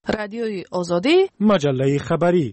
رادیوی آزادی، مجله خبری.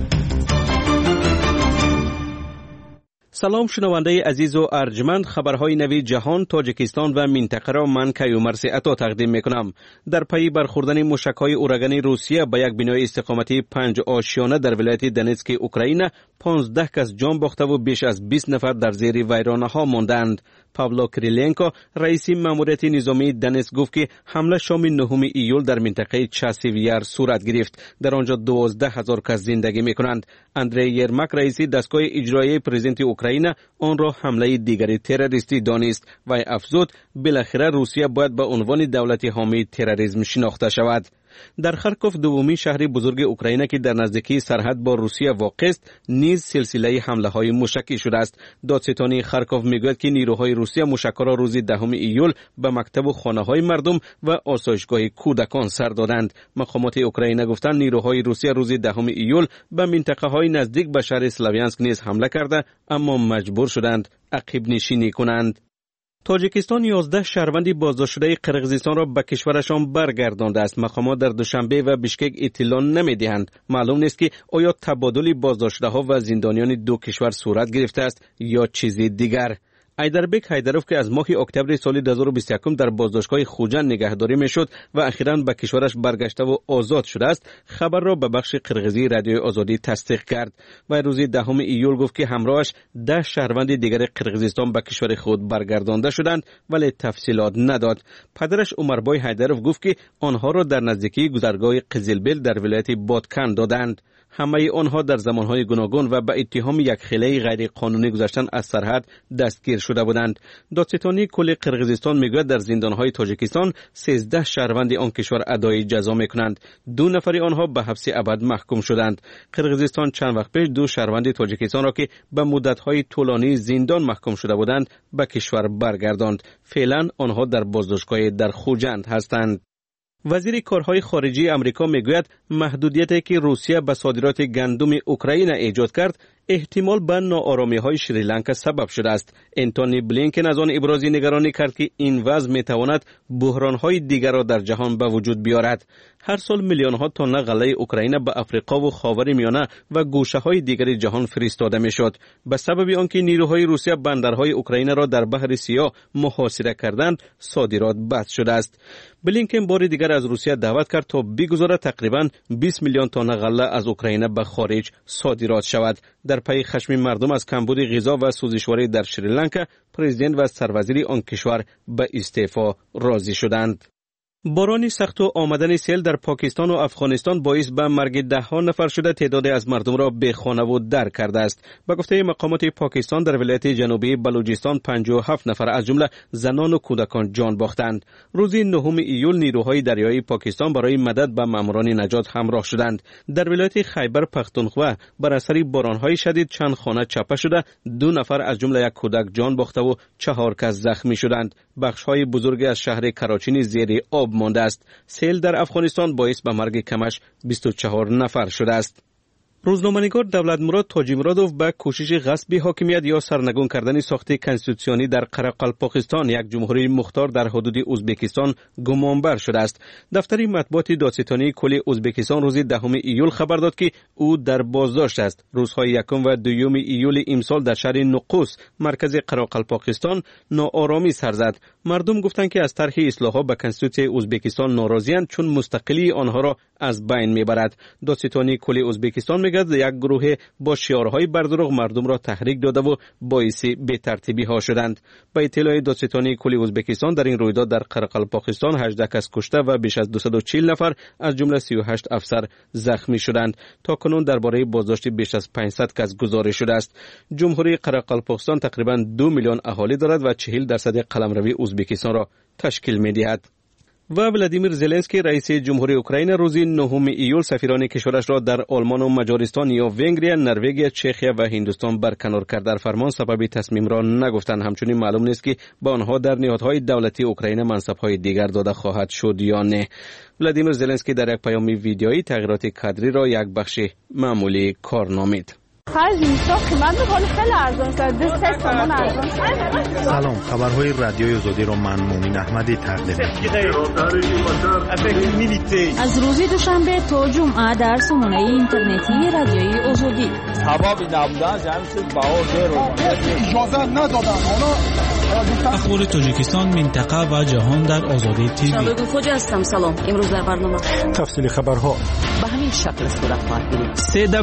سلام شنونده عزیز و ارجمند، خبرهای نوی جهان، تاجیکستان و منطقه را من کیومرث عطا تقدیم میکنم. در پی برخوردن موشک‌های اورگن روسیه به یک بنای استقامتی 5 آشیانه در ولایت دنیتسک اوکراین 15 کس جان باخته و بیش از 20 نفر در زیر ویرانه‌ها ماندند. پاولو کریلنکو رئیس ماموریت نظامی دنیتسک گفت که حمله شام 9 ایول در منطقه چاسیویر صورت گرفت. در آنجا 12,000 کس زندگی میکنند. اندری یرماک رئیس دستگاه اجرایی پرزیدنت اوکراین آن را حمله دیگری تروریستی دانست و افزود بالاخره روسیه باید به عنوان دولت حامی تروریسم شناخته شود. در خارکوف دومین شهر بزرگ اوکراین که در نزدیکی سرحد با روسیه واقع است نیز سلسله حمله های موشکی شده است. دادستانی خارکوف میگوید که نیروهای روسیه موشک‌ها را روز 10 ایول به مکتب و خانه‌های مردم و آسایشگاه کودکان سر دادند. مقامات اوکراین گفتند نیروهای روسیه روز 10 ایول به منطقه‌های نزدیک به شهر اسلاویانسک نیز حمله کرده اما مجبور شدند عقب نشینی کنند. تاجیکستان 11 شهروند بازداشت شده قرقیزستان را به کشورشان برگردانده است. مقامات در دوشنبه و بیشکک اطلاع نمی‌دهند. معلوم نیست که آیا تبادل بازداشته‌ها و زندانیان دو کشور صورت گرفته است یا چیزی دیگر. ایدربک هیدروف که از ماه اکتبر سال 2021 در بازداشتگاه خوجند نگهداری میشد و اخیراً به کشورش برگشته و آزاد شده است، خبر را به بخش قرقیزی رادیوی آزادی تصدیق کرد و روز 10 ایول گفت که همراهش 10 شهروند دیگر قرقیزستان به کشور خود برگردانده شدند ولی تفصیلات نداد. پدرش عمربای هیدروف گفت که آنها را در نزدیکی گذرگاه قزلبل در ولایت بادکن دادند. همه آنها در زمانهای گوناگون و به اتهام یک خلای غیر قانونی گذشتن از سرحد دستگیر شده بودند. دادستانی کل قرقیزستان میگوید در زندانهای تاجیکستان 13 شهروند آن کشور ادای جزا میکنند. 2 نفر آنها به حبس ابد محکوم شدند. قرقیزستان چند وقت پیش 2 شهروند تاجیکستان را که به مدت‌های طولانی زندان محکوم شده بودند به کشور برگرداند. فعلا آنها در بازداشتگاه در خوجند هستند. وزیر کارهای خارجی امریکا میگوید محدودیتی که روسیه به صادرات گندم اوکراین ایجاد کرد احتمال به ناآرامی‌های شریلانکا سبب شده است. انتونی بلینکن از آن ابراز نگرانی کرد که این وضع میتواند بحران‌های دیگر را در جهان به وجود بیارد. هر سال میلیون‌ها تن غله اوکراین به افریقا و خاورمیانه و گوشه‌های دیگر جهان فرستاده میشد. به سبب آنکه نیروهای روسیه بندرهای اوکراین را در بحر سیاه محاصره کردند، صادرات بس شده است. بلینکن بار دیگر از روسیه دعوت کرد تا بگذارد تقریباً 20 میلیون تن غله از اوکراین به خارج صادرات شود. در پی خشم مردم از کمبود غذا و سوزشواری در شریلانکا، پرزیدنت و سروزیر آن کشور به استعفا راضی شدند. باران سخت و آمدن سیل در پاکستان و افغانستان باعث به مرگ 10 نفر شده تعدادی از مردم را بی خانه و در کرده است. به گفته مقامات پاکستان در ولایت جنوبی بلوچستان 57 نفر از جمله زنان و کودکان جان باختند. روز 9 ایول نیروهای دریایی پاکستان برای مدد به ماموران نجات همراه شدند. در ولایت خیبر پختونخوا بر اثر باران‌های شدید چند خانه چپه شده، 2 نفر از جمله یک کودک جان باخته و 4 کس زخمی شدند. بخش‌های بزرگی از شهر کراچی زیر آب مانده است. سیل در افغانستان باعث به مرگ کمش 24 نفر شده است. روزنامه‌نگار دولتمراد تاجیمرادوف به کوشش غصب حاکمیت یا سرنگون کردن ساخت کنستیتوسیونی در قرقلپاقستان، یک جمهوری مختار در حدود ازبکستان، گمانبر شده است. دفتر مطبوعات دادستانی کل ازبکستان روز 10 ایول خبر داد که او در بازداشت است. روزهای 1 و 2 ایول امسال در شهر نقوس، مرکز قرقلپاقستان، ناآرامی سر زد. مردم گفتند که از طرح اصلاحات به کنستیتوسیون ازبکستان ناراضی‌اند چون مستقلی آنها را از بین میبرد. دادستانی کل ازبکستان میگه یک گروه با شعارهای بردروغ مردم را تحریک داده و باعث بی‌ترتیبی ها شدند. با اطلاع دادستانی کل ازبکستان در این رویداد در قرقلپاقستان 18 کس کشته و بیش از 240 نفر از جمله 38 افسر زخمی شدند. تا کنون درباره بازداشت بیش از 500 کس گزارش شده است. جمهوری قرقلپاقستان تقریباً 2 میلیون اهالی دارد و 40% قلمروی ازبکستان را تشکیل می‌دهد. و ولادیمیر زلنسکی رئیس جمهوری اوکراین روز 9 ایول سفیران کشورش را در آلمان و مجارستان یا ونگریا، نروژ، چخیا و هندوستان برکنار کرد. در فرمان سبب تصمیم را نگفتند. همچنین معلوم نیست که به آنها در نهادهای دولتی اوکراین منصب‌های دیگر داده خواهد شد یا نه. ولادیمیر زلنسکی در یک پیام ویدیویی تغییرات کادری را یک بخش معمولی کار نامید. خرج میشه قیمت ولی خیلی ارزان است. 3 تومان ارزان. سلام، خبرهای رادیوی آزادی رو من مومین احمدی تقدیم می‌کنم. از روز دوشنبه تا جمعه در سامانه اینترنتی رادیوی آزادی. سبب نبودن جمعیت بهار اجازه ندادن. اخبار تاجیکستان، منطقه و جهان در آزادی تیوی. شبگو خوجا هستم. سلام. امروز در برنامه تفصیل خبرها به همین شکل صورت خواهد گرفت.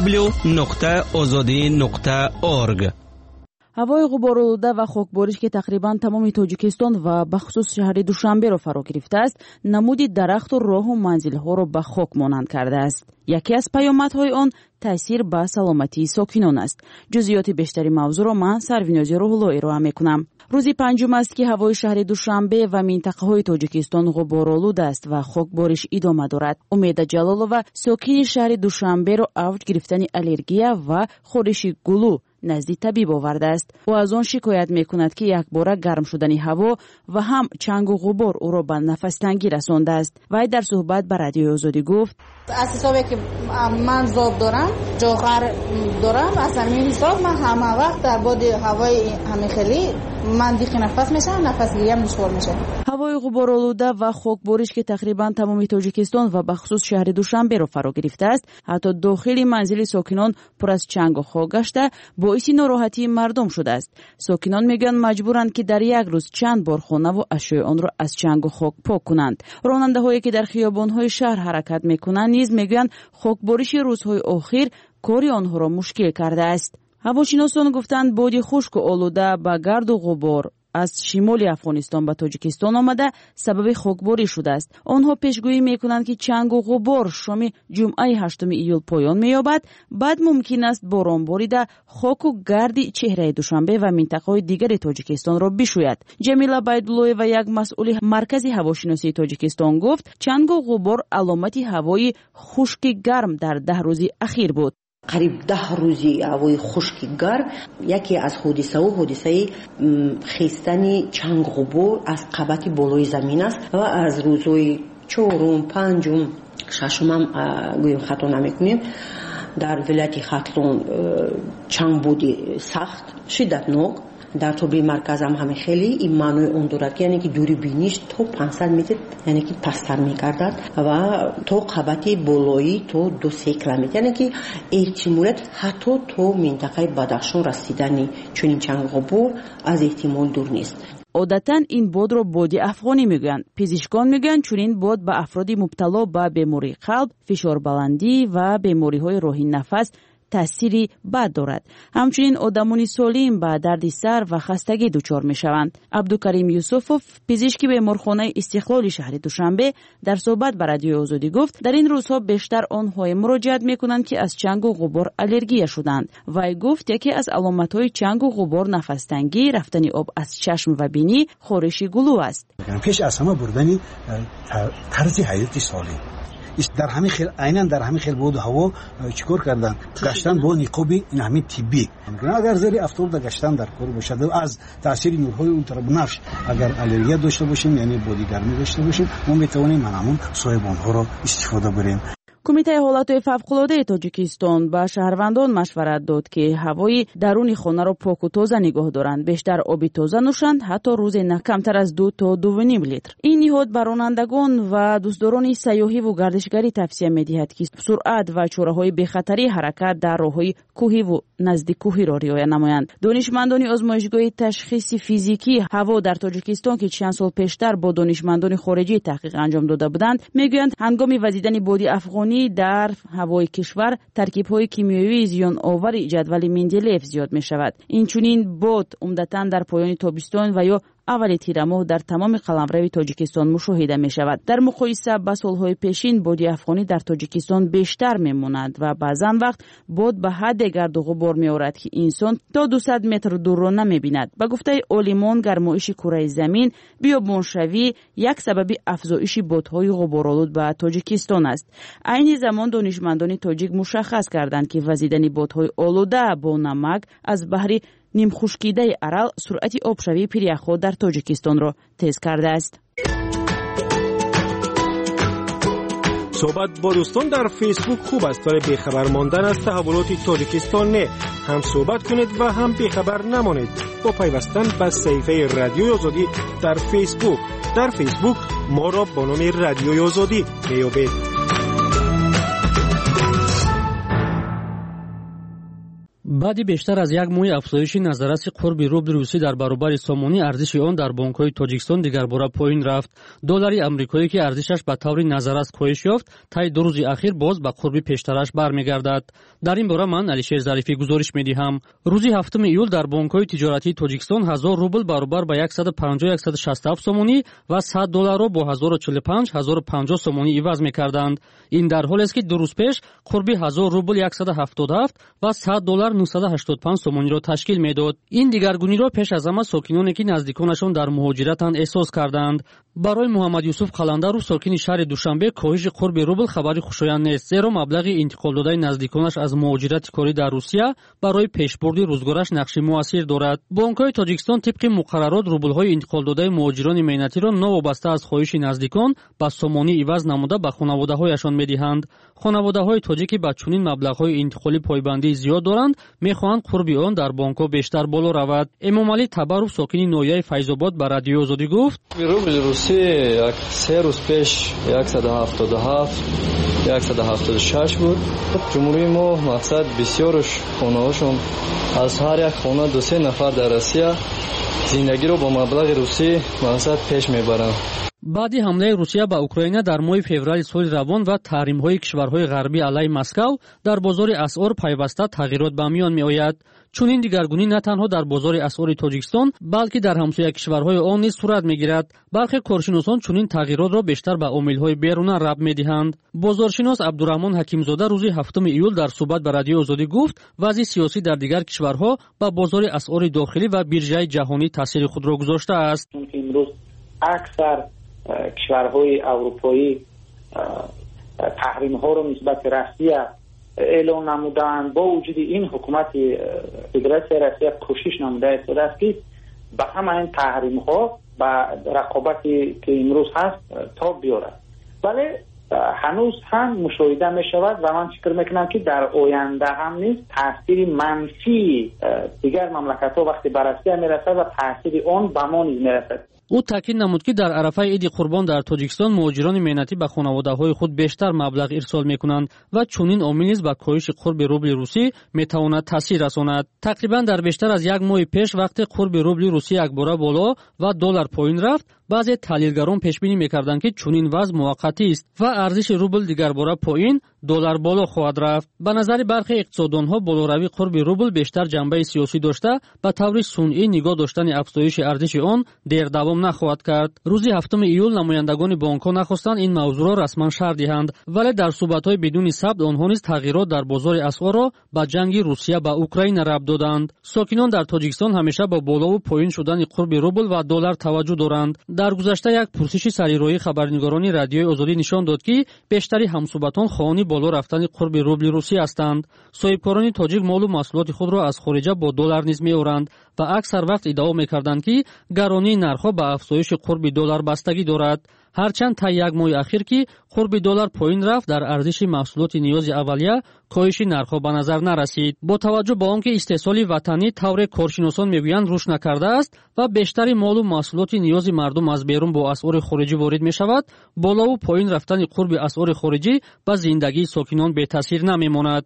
www.azadi.org. هوای غبارآلوده و خاکباریش که تقریبا تمام تاجیکستان و بخصوص شهر دوشنبه را فرا گرفته است، نمودی درخت و راه و منزل‌ها را به خاک مانند کرده است. یکی از پیامدهای آن تاثیر به سلامتی ساکنان است. جزئیات بیشتری موضوع را من سروینازی روح‌الله ارائه می‌کنم. روزی پنجم است که هوای شهر دوشنبه و منطقه‌های تاجیکستان غبارآلود است و خاکباریش ادامه دارد. امید جلالова ساکن شهر دوشنبه را اوج گرفتن الرژی و خورش گلو نزد طبیب آورده است. او از آن شکایت میکند که یک باره گرم شدن هوا و هم چنگ و غبار او را به نفس تنگی رسانده است. وی در صحبت با رادیو آزادی گفت: از حسابی که من زاب دارم، جاغر دارم، از همین حساب من همه وقت در بعد هوای همه خیلی من دیگه نفس میشم، نفس گیریم دشوار میشه. هوای غبارآلوده و خاکباریش که تقریبا تمام تاجیکستان و بخصوص شهر دوشنبه را فرا گرفته است، حتی داخل منزل ساکنان پر از چنگ و خاک گشته باعث ناراحتی مردم شده است. ساکنان میگن مجبورند که در یک روز چند بار خانه و اشیاء آن را از چنگ و خاک پاک کنند. راننده‌هایی که در خیابان‌های شهر حرکت میکنند نیز میگن خاکباریش روزهای اخیر کاری آنها را مشکل کرده است. هواشناسان گفتند باد خشک و آلوده با گرد و غبار از شمال افغانستان به تاجیکستان آمده سبب خاکباری شده است. آنها پیشگویی میکنند که چنگ و غبار شام جمعه 8 ایول پایان مییابد. بعد ممکن است باران باریده خاک و گرد چهره دوشنبه و منطقه‌های دیگر تاجیکستان را بشوید. جمیله بایدلوی و یک مسئول مرکز هواشناسی تاجیکستان گفت حشنگ و غبار علامت هوای خشک گرم در 10 روز اخیر بود. قریب 10 روزی هوای خشک گرم یکی از حادثه خیستن چنگ غبار از قبط بالای زمین است و از روزهای 4، 5، 6 هم گویم خطا نمیکنیم در ولایت خاتلون چنگ بودی سخت شدتناک. در طبی مرکز هم همه خیلی این معنی اون دارد که یعنی که دوری بینیش تا 500 متر یعنی که پستر میگردد و تا قبط بالایی تا 2-3 کیلومتر یعنی که احتمالات حتی تا منطقه بدخشان رسیدنی چون این چنگ غبار از احتمال دور نیست. عادتاً این باد را باد افغانی میگن. پزشکان میگن چون این باد به افراد مبتلا به بیماری قلب، فشار بلندی و بیماری‌های راهی نفس تأثیری بد دارد. همچنین آدمانی سالم با درد سر و خستگی دچار میشوند. عبدالکریم یوسفوف پزشک بیمارخانه استقلال شهر دوشنبه در صحبت با رادیو آزادی گفت در این روزها بیشتر آنها مراجعت میکنند که از چنگ و غبار الرژی شدند. وی گفت یکی از علامت‌های چنگ و غبار نفس تنگی، رفتن آب از چشم و بینی، خورش گلو است. پیش از همه بردن طرز حیات سالم در همین خیل عیناً در همین خیل بود هوا چیکار کردن گشتن با نقاب این همین طبی اگر زیر افطار گشتن در کار باشد از تاثیر نورهای اولترابنفش اگر الرژی داشته باشیم یعنی بادی گرمی داشته باشیم ما میتوانیم همون صایبان ها را استفاده بریم. کمیته حالات فوق‌العاده تاجیکستان به شهروندان مشورت داد که هوای درون خانه را پاک و تازه نگاه دارند، بیشتر آب تازه نوشند، حتی روزی نه کمتر از 2 تا 2.5 لیتر. این نهاد بر رانندگان و دوستداران سیاحی و گردشگری توصیه می‌دهد که سرعت و چاره‌های بی‌خطری حرکت در راه‌های کوهی و نزدیک کوهی را رعایت نمایند. دانشمندان آزمایشگاه تشخیص فیزیکی هوا در تاجیکستان که چند سال پیشتر با دانشمندان خارجی تحقیق انجام داده بودند، میگویند هنگام وزیدن بادی افغانی در هوای کشور ترکیب‌های کیمیایی زیان آور جدول مندلیف زیاد می‌شود. این چنین باد عمدتاً در پایان تابستان و یا اول تیر ماه در تمام قلمرو تاجیکستان مشاهده می شود. در مقایسه با سالهای پیشین باد افغانی در تاجیکستان بیشتر میماند و بعضا وقت باد به حد گرد و غبار می آورد که انسان تا 200 متر دور را نمی بیند. به گفته عالمان گرمایش کره زمین بیابانشوی یک سبب افزایش بادهای غبارآلود به تاجیکستان است. عین زمان دانشمندان تاجیک مشخص کردند که وزیدن بادهای آلوده با نمک از بحر نیم خشکیده ارال سرعت آبشوی پیریخ‌ها در تاجیکستان را تیز کرده است. صحبت با دوستان در فیسبوک خوب است ولی بیخبر ماندن از تحولات تاجیکستان نه. هم صحبت کنید و هم بیخبر نمانید با پیوستن به صفحه رادیوی آزادی در فیسبوک. در فیسبوک ما را با نام رادیوی آزادی میابید. بعد بیشتر از یک ماه افزایش نظررس قرب روبل روسی در برابر سومونی ارزش آن در بانک‌های تاجیکستان دیگر باره پایین رفت. دلار آمریکایی که ارزشش به طور نظررس کاهش یافت تا دو روز اخیر باز به قرب پیشترش برمیگردد. در این باره من علیشیر ظریفی گزارش میدهم. روز 7 ایول در بانک‌های تجارتی تاجیکستان 1000 روبل برابر به 150-167 سومونی و 100 دلار را با 1045-1050 سومونی عوض می‌کردند. این در حالی است که دو روز پیش قرب 1000 روبل 177 و 100 دلار 985 سومونی را تشکیل میداد. این دیگرگونی را پیش از همه ساکنانی که نزدیکانشان در مهاجرتند احساس کردند. برای محمد یوسف قلندر و ساکن شهر دوشنبه کاهش قرب روبل خبری خوشایند نیست، زیرا مبلغ انتقال داده نزدیکانش از مهاجرت کاری در روسیه برای پیشبرد روزگارش نقش مؤثر دارد. بانک‌های تاجیکستان طبق مقررات روبل‌های انتقال داده مهاجران مینتی را نوابسته از خواهش نزدیکان با سومونی عوض نموده به خانواده‌هایشان می‌دهند. خانواده‌های تاجیکی با چنین مبلغ‌های انتقالی پایبندی زیاد دارند، می‌خواهند قرب آن در بانک‌ها بیشتر بالا رود. امامعلی تبرف ساکن نویای فیض‌آباد به رادیو آزادی گفت: روبل روسی یک 3 روز پیش 177 176 بود. جمهوری ما مقصد بسیارش خانه‌هاشون از هر یک خانه 2-3 نفر در روسیه زندگی رو با مبلغ روسی مقصد پیش میبرند. بعد حمله روسیه به اوکراین در ماه فوریه سال روان و تحریم‌های کشورهای غربی علیه مسکو در بازار اسعار پیوسته تغییرات به میان می‌آید. چون این دیگرگونی نه تنها در بازار اسعار تاجیکستان بلکه در همسایه کشورهای آن نیز صورت می‌گیرد. برخی کارشناسان چون این تغییرات را بیشتر به عامل‌های بیرونی ربط می‌دهند. بازارشناس عبدالرحمن حکیمزاده روز 7 ایول در صحبت با رادیو آزادی گفت وضع سیاسی در دیگر کشورها به بازار اسعار داخلی و بیرژه جهانی تاثیر خود را گذاشته است. امروز اکثر کشورهای اروپایی تحریم ها رو نسبت روسیه اعلام نمودند. با وجود این حکومت فدراسیون روسیه کوشش نموده است که به همه این تحریم ها و رقابتی که امروز هست تا بیارد، ولی هنوز هم مشاهده می شود و من فکر میکنم که در آینده هم نیست تاثیر منفی دیگر مملکت ها وقتی به روسیه میرسد و تاثیر آن به ما نیز میرسد. او تاکید نمود که در عرفه عید قربان در تاجیکستان مهاجران مینتی به خانواده‌های خود بیشتر مبلغ ارسال می‌کنند و چنین عامل نیز به کاهش قرب روبل روسی می‌تواند تاثیر رساند. تقریبا در بیشتر از یک ماه پیش وقتی قرب روبل روسی یکباره بالا و دلار پایین رفت، بعضی تحلیلگران پیش بینی می‌کردند که چنین وضع موقتی است و ارزش روبل دیگر باره پایین، دلار بالا خواهد رفت. به نظر برخی اقتصاددانها بالاروی قرب روبل بیشتر جنبه سیاسی داشته، به طور صنعی نگاه داشتن افزایش ارزش آن دیر دوام نخواهد کرد. روز 7 ایول نمایندگان بانک‌ها نخواستند این موضوع را رسما شرح دهند، ولی در صحبت‌های بدون ثبت آنها نیز تغییرات در بازار اسعار را با جنگ روسیه با اوکراین ربط دادند. ساکنان در تاجیکستان همیشه با بالا و پایین شدن قرب روبل و دلار توجه دارند. در گذشته یک پرسش سریرایی خبرنگاران رادیوی آزادی نشان داد که بیشتری همصحبتان خواهان بالا رفتن قرب روبل روسی هستند. صاحبکاران تاجیک مال و محصولات خود را از خارج با دلار نیز می‌آورند و اکثر وقت ادعا می‌کردند که گرانی نرخ‌ها به افزایش قرب دلار بستگی دارد. هرچند تا یک ماه اخیر که قرب دلار پایین رفت، در ارزش محصولات نیاز اولیه کاهش نرخ‌ها به نظر نرسید. با توجه به آنکه استحصال وطنی طور کارشناسان میگویند رشد نکرده است و بیشتری مال و محصولات نیاز مردم از بیرون با اسعار خارجی وارد می‌شود، بالا و پایین رفتن قرب اسعار خارجی به زندگی ساکنان بی تاثیر نمی‌ماند.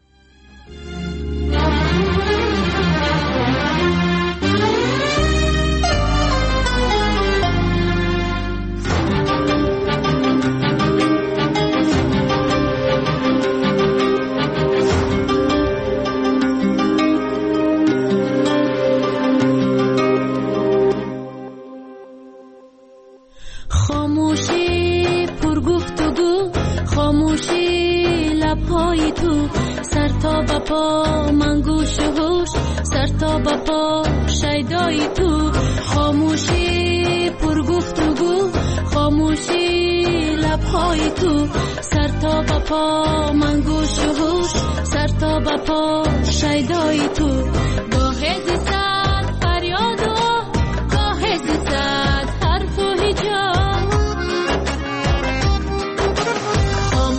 خاموشی پرگفتگو، خاموشی لبهای تو، سر تا به پا من گوش و هوش، سر تا به پا شیدای تو. خاموشی پرگفتگو، خاموشی لبهای تو، سر تا به پا من گوش و هوش، سر تا به پا شیدای تو. گاه زیستد فریاد و گاه زیستد حرف و هجاب.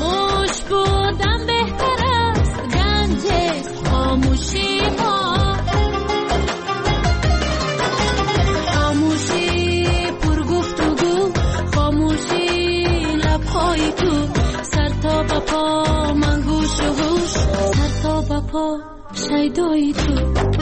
پا شیدای تو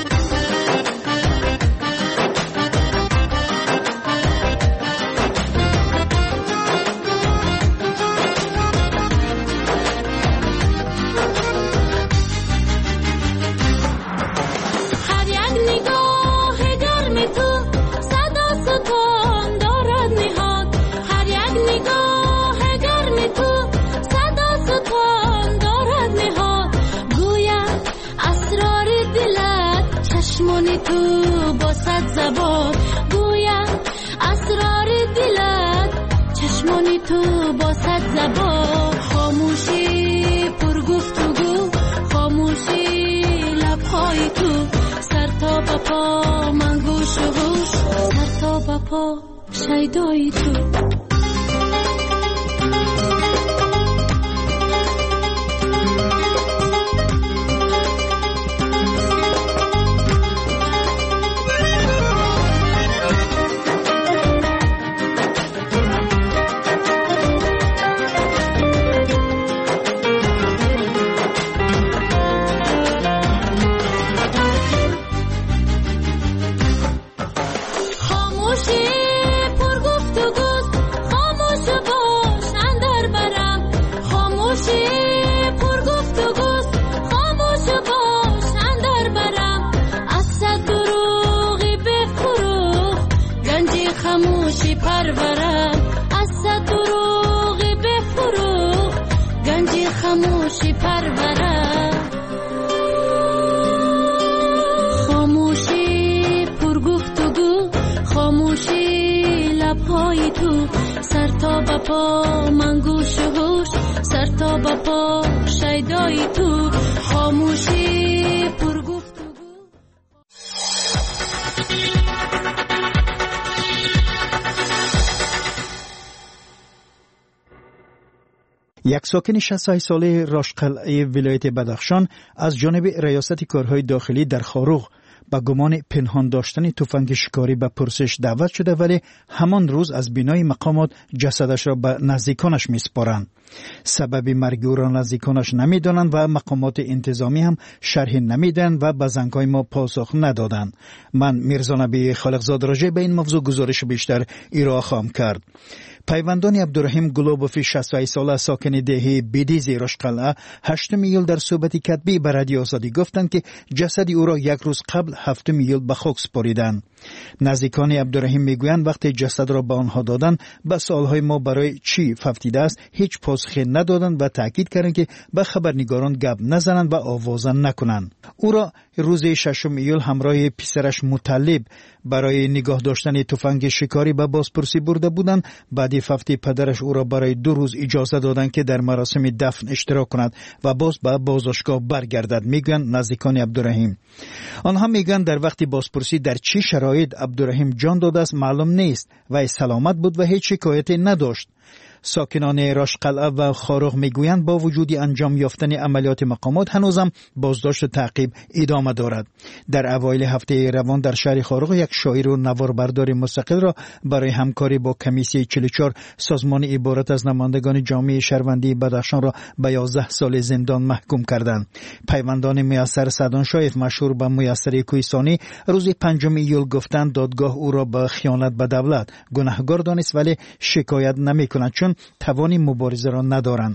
تو با صد زبان گویم اسرار دلت چشمانی تو با صد زبان خاموشی پر گفتگو خاموشی لبهای تو سر تا با پا من گوش و هوش سر تا با پا شیدای تو خاموشی پرورم خاموشی پر گفتگو خاموشی لبهای تو سر تا با پا من گوش و هوش سر تا با پا شیدای تو خاموشی پر گفتگو. یک ساکن 68 ساله راشقلعه ولایت بدخشان از جانب ریاست کارهای داخلی در خاروغ با گمان پنهان داشتن تفنگ شکاری به پرسش دعوت شده، ولی همان روز از بینای مقامات جسدش را به نزدیکانش میسپارند. سبب مرگ او را نزدیکانش نمیدانند و مقامات انتظامی هم شرح نمیدن و به زنگ‌های ما پاسخ ندادند. من میرزا نبی خالقزاد راجع به این موضوع گزارش بیشتر ارائه خواهم کرد. پیوندان عبدالرحیم گلوبوفی 68 ساله ساکن دهه بیدیز راشقلعه 8 ایول در صحبت کتبی به رادیو آزادی گفتند که جسد او را یک روز قبل 7 ایول به خاک سپاریدند. نزدیکان عبدالرحیم میگویند وقتی جسد را به آنها دادند به سوالهای ما برای چی ففتیده است هیچ پاسخی ندادند و تاکید کردند که به خبرنگاران گپ نزنند و آوازه نکنند. او را روز 6 ایول همراه پسرش مطلب برای نگاه داشتن تفنگ شکاری به بازپرسی برده بودند. بعد ففتی پدرش او را برای 2 روز اجازه دادند که در مراسم دفن اشتراک کند و باز به بازداشتگاه برگردد، میگویند نزدیکان عبدالرحیم. آنها میگویند در وقت بازپرسی در چه شرایط عبدالرحیم جان داده است معلوم نیست و سلامت بود و هیچ شکایتی نداشت. ساکنان راشقلعه و خاروغ میگویند با وجود انجام یافتن عملیات مقامات هنوزم بازداشت و تعقیب ادامه دارد. در اوایل هفته روان در شهر خاروغ یک شاعر و نواربردار مستقل را برای همکاری با کمیسیه 44 سازمان عبارت از نمایندگان جامعه شهروندی بدخشان را به 11 سال زندان محکوم کردند. پیوندان میسر سعدان شایف مشهور به میسر کوهستانی روز 5 ایول گفتند دادگاه او را به خیانت به دولت گناهکار دانست، ولی شکایت نمی‌کند چون توانی مبارزه را ندارند.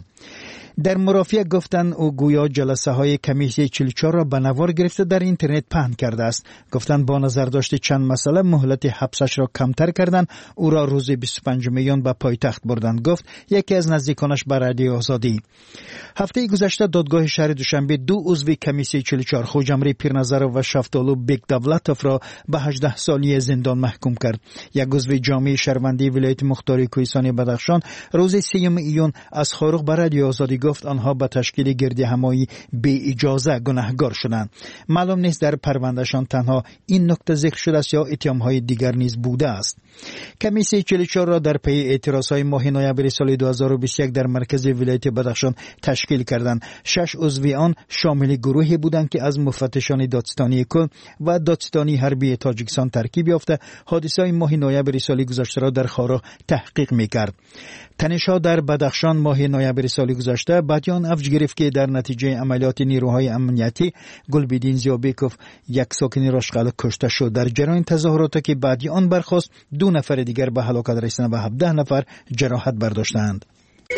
در مرافعه گفتند او گویا جلسه های کمیسیه 44 را به نوار گرفته در اینترنت پهن کرده است. گفتند با نظر داشت چند مسئله مهلت حبسش را کمتر کردند. او را روز 25 میلیون به پایتخت بردند، گفت یکی از نزدیکانش به رادیو آزادی. هفته گذشته دادگاه شهر دوشنبه 2 عضو کمیسیه 44 خوجمری پیرنظر و شفتالو بیگ دولتوف را به 18 سالی زندان محکوم کرد. یک عضو جامعه شهروندی ولایت مختار کوهستانی بدخشان روز 3 ایون از خاروغ به رادیو آزادی گفت آنها به تشکیل گردی همایی بی اجازه گناهکار شدند. معلوم نیست در پروندهشان تنها این نکته ذکر شده است یا اتهام‌های دیگر نیز بوده است. کمیسیه 44 را در پی اعتراضهای ماه نوامبر سال 2021 در مرکز ولایت بدخشان تشکیل کردند. 6 عضو آن شامل گروهی بودند که از مفتشان دادستانی کل و دادستانی حربی تاجیکستان ترکیب یافته حادثه ماه نوامبر سال گذشته را در خاروغ تحقیق می‌کرد. تنش‌ها در بدخشان ماه نوامبر سال گذشته گذشته بادیان افج گرفت که در نتیجه عملیات نیروهای امنیتی گلبدین زیابیکوف یک ساکن راشقل کشته شد. در جریان تظاهرات که بادیان برخاست 2 نفر دیگر به هلاکت رسیدند و 17 نفر جراحت برداشتند.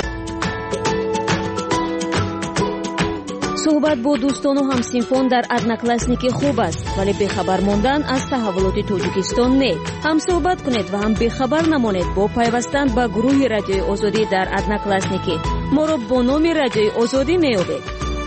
صحبت با دوستان و همسینفون در ادناکلاسنیک خوب است، ولی بخبر ماندن از تحولات تاجیکستان نه. هم صحبت کنید و هم بخبر نمانید با پیوستن به گروه رادیوی آزادی در ادناکلاسنیک. ما را با نام رادیوی آزادی میابید.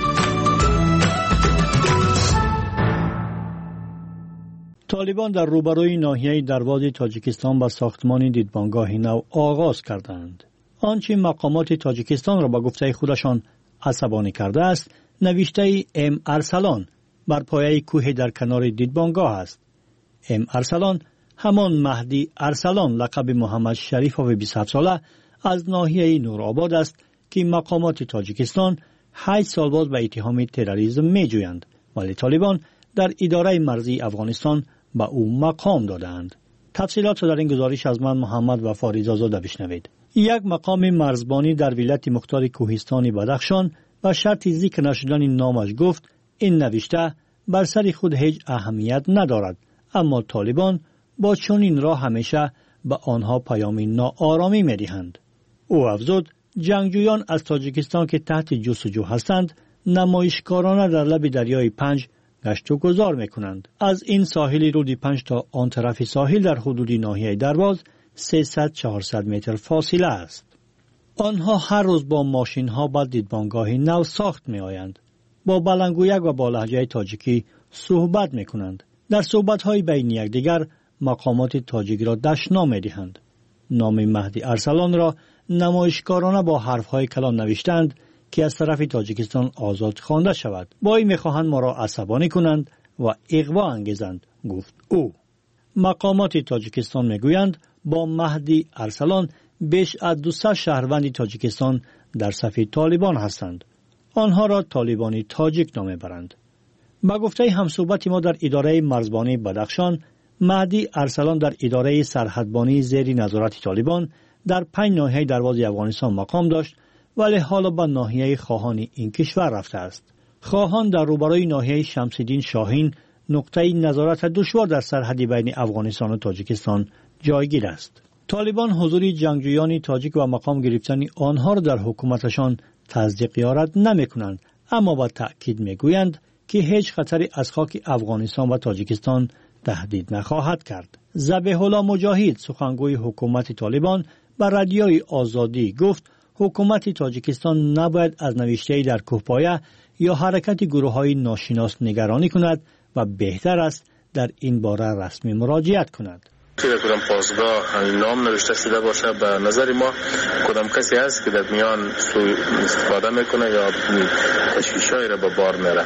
طالبان در روبروی ناحیه درواز تاجیکستان به ساختمان دیدبانگاه نو آغاز کردند. آنچه مقامات تاجیکستان را به گفته خودشان عصبانی کرده است، نوشته ام ارسلان بر پایه کوه در کنار دیدبانگاه است. ام ارسلان همان مهدی ارسلان لقب محمد شریف و 27 ساله از ناحیه نورآباد است که مقامات تاجیکستان 8 سال باز به اتهام تروریسم می جویند، ولی طالبان در اداره مرزی افغانستان به او مقام دادند. تفصیلات در این گزارش از من محمد وفا رضازاده بشنوید. یک مقام مرزبانی در ولایت مختار کوهستان بدخشان و شرط ذکر نشدن نامش گفت این نوشته بر سر خود هیچ اهمیت ندارد، اما طالبان با چنین راه همیشه به آنها پیام ناآرامی می‌دهند. او افزود جنگجویان از تاجیکستان که تحت جستجو هستند نمایشکارانه در لب دریای پنج گشت و گذار می‌کنند. از این ساحل رود پنج تا آن طرف ساحل در حدود ناحیه درواز 300-400 متر فاصله است. آنها هر روز با ماشین ها به دیدبانگاه نو ساخت می آیند. با بلنگویک و با لهجه تاجیکی صحبت می کنند. در صحبت های بین یکدیگر مقامات تاجیک را دشنام می دهند. نام مهدی ارسلان را نمایشکارانه با حرف های کلان نوشتند که از طرف تاجیکستان آزاد خوانده شود. با این می خواهند ما را عصبانی کنند و اغوا انگیزند، گفت او. مقامات تاجیکستان می گویند با مهدی ارسلان بیش از 200 شهروند تاجیکستان در صف طالبان هستند. آنها را طالبانی تاجیک نام برند. با گفته همصحبت ما در اداره مرزبانی بدخشان، مهدی ارسلان در اداره سرحدبانی زیر نظارت طالبان در 5 ناحیه دروازه افغانستان مقام داشت، ولی حالا به ناحیه خواهان این کشور رفته است. خواهان در روبروی ناحیه شمس‌الدین شاهین نقطه نظارت دشوار در سرحد بین افغانستان و تاجیکستان جایگیر است. طالبان حضور جنگجویان تاجیک و مقام گرفتن آنها را در حکومتشان تصدیق یارد نمی کنند، اما با تأکید می گویند که هیچ خطری از خاک افغانستان و تاجیکستان تهدید نخواهد کرد. ذبیح الله مجاهد سخنگوی حکومت طالبان به رادیوی آزادی گفت حکومت تاجیکستان نباید از نوشته در کوهپایه یا حرکت گروه‌های ناشناس نگرانی کند و بهتر است در این باره رسمی مراجعت کند. کدام پاسگاه همین نام نوشته شده باشه، به نظر ما کدام کسی هست که در میان سوء استفاده میکنه یا تشویش‌هایی را به بار میره.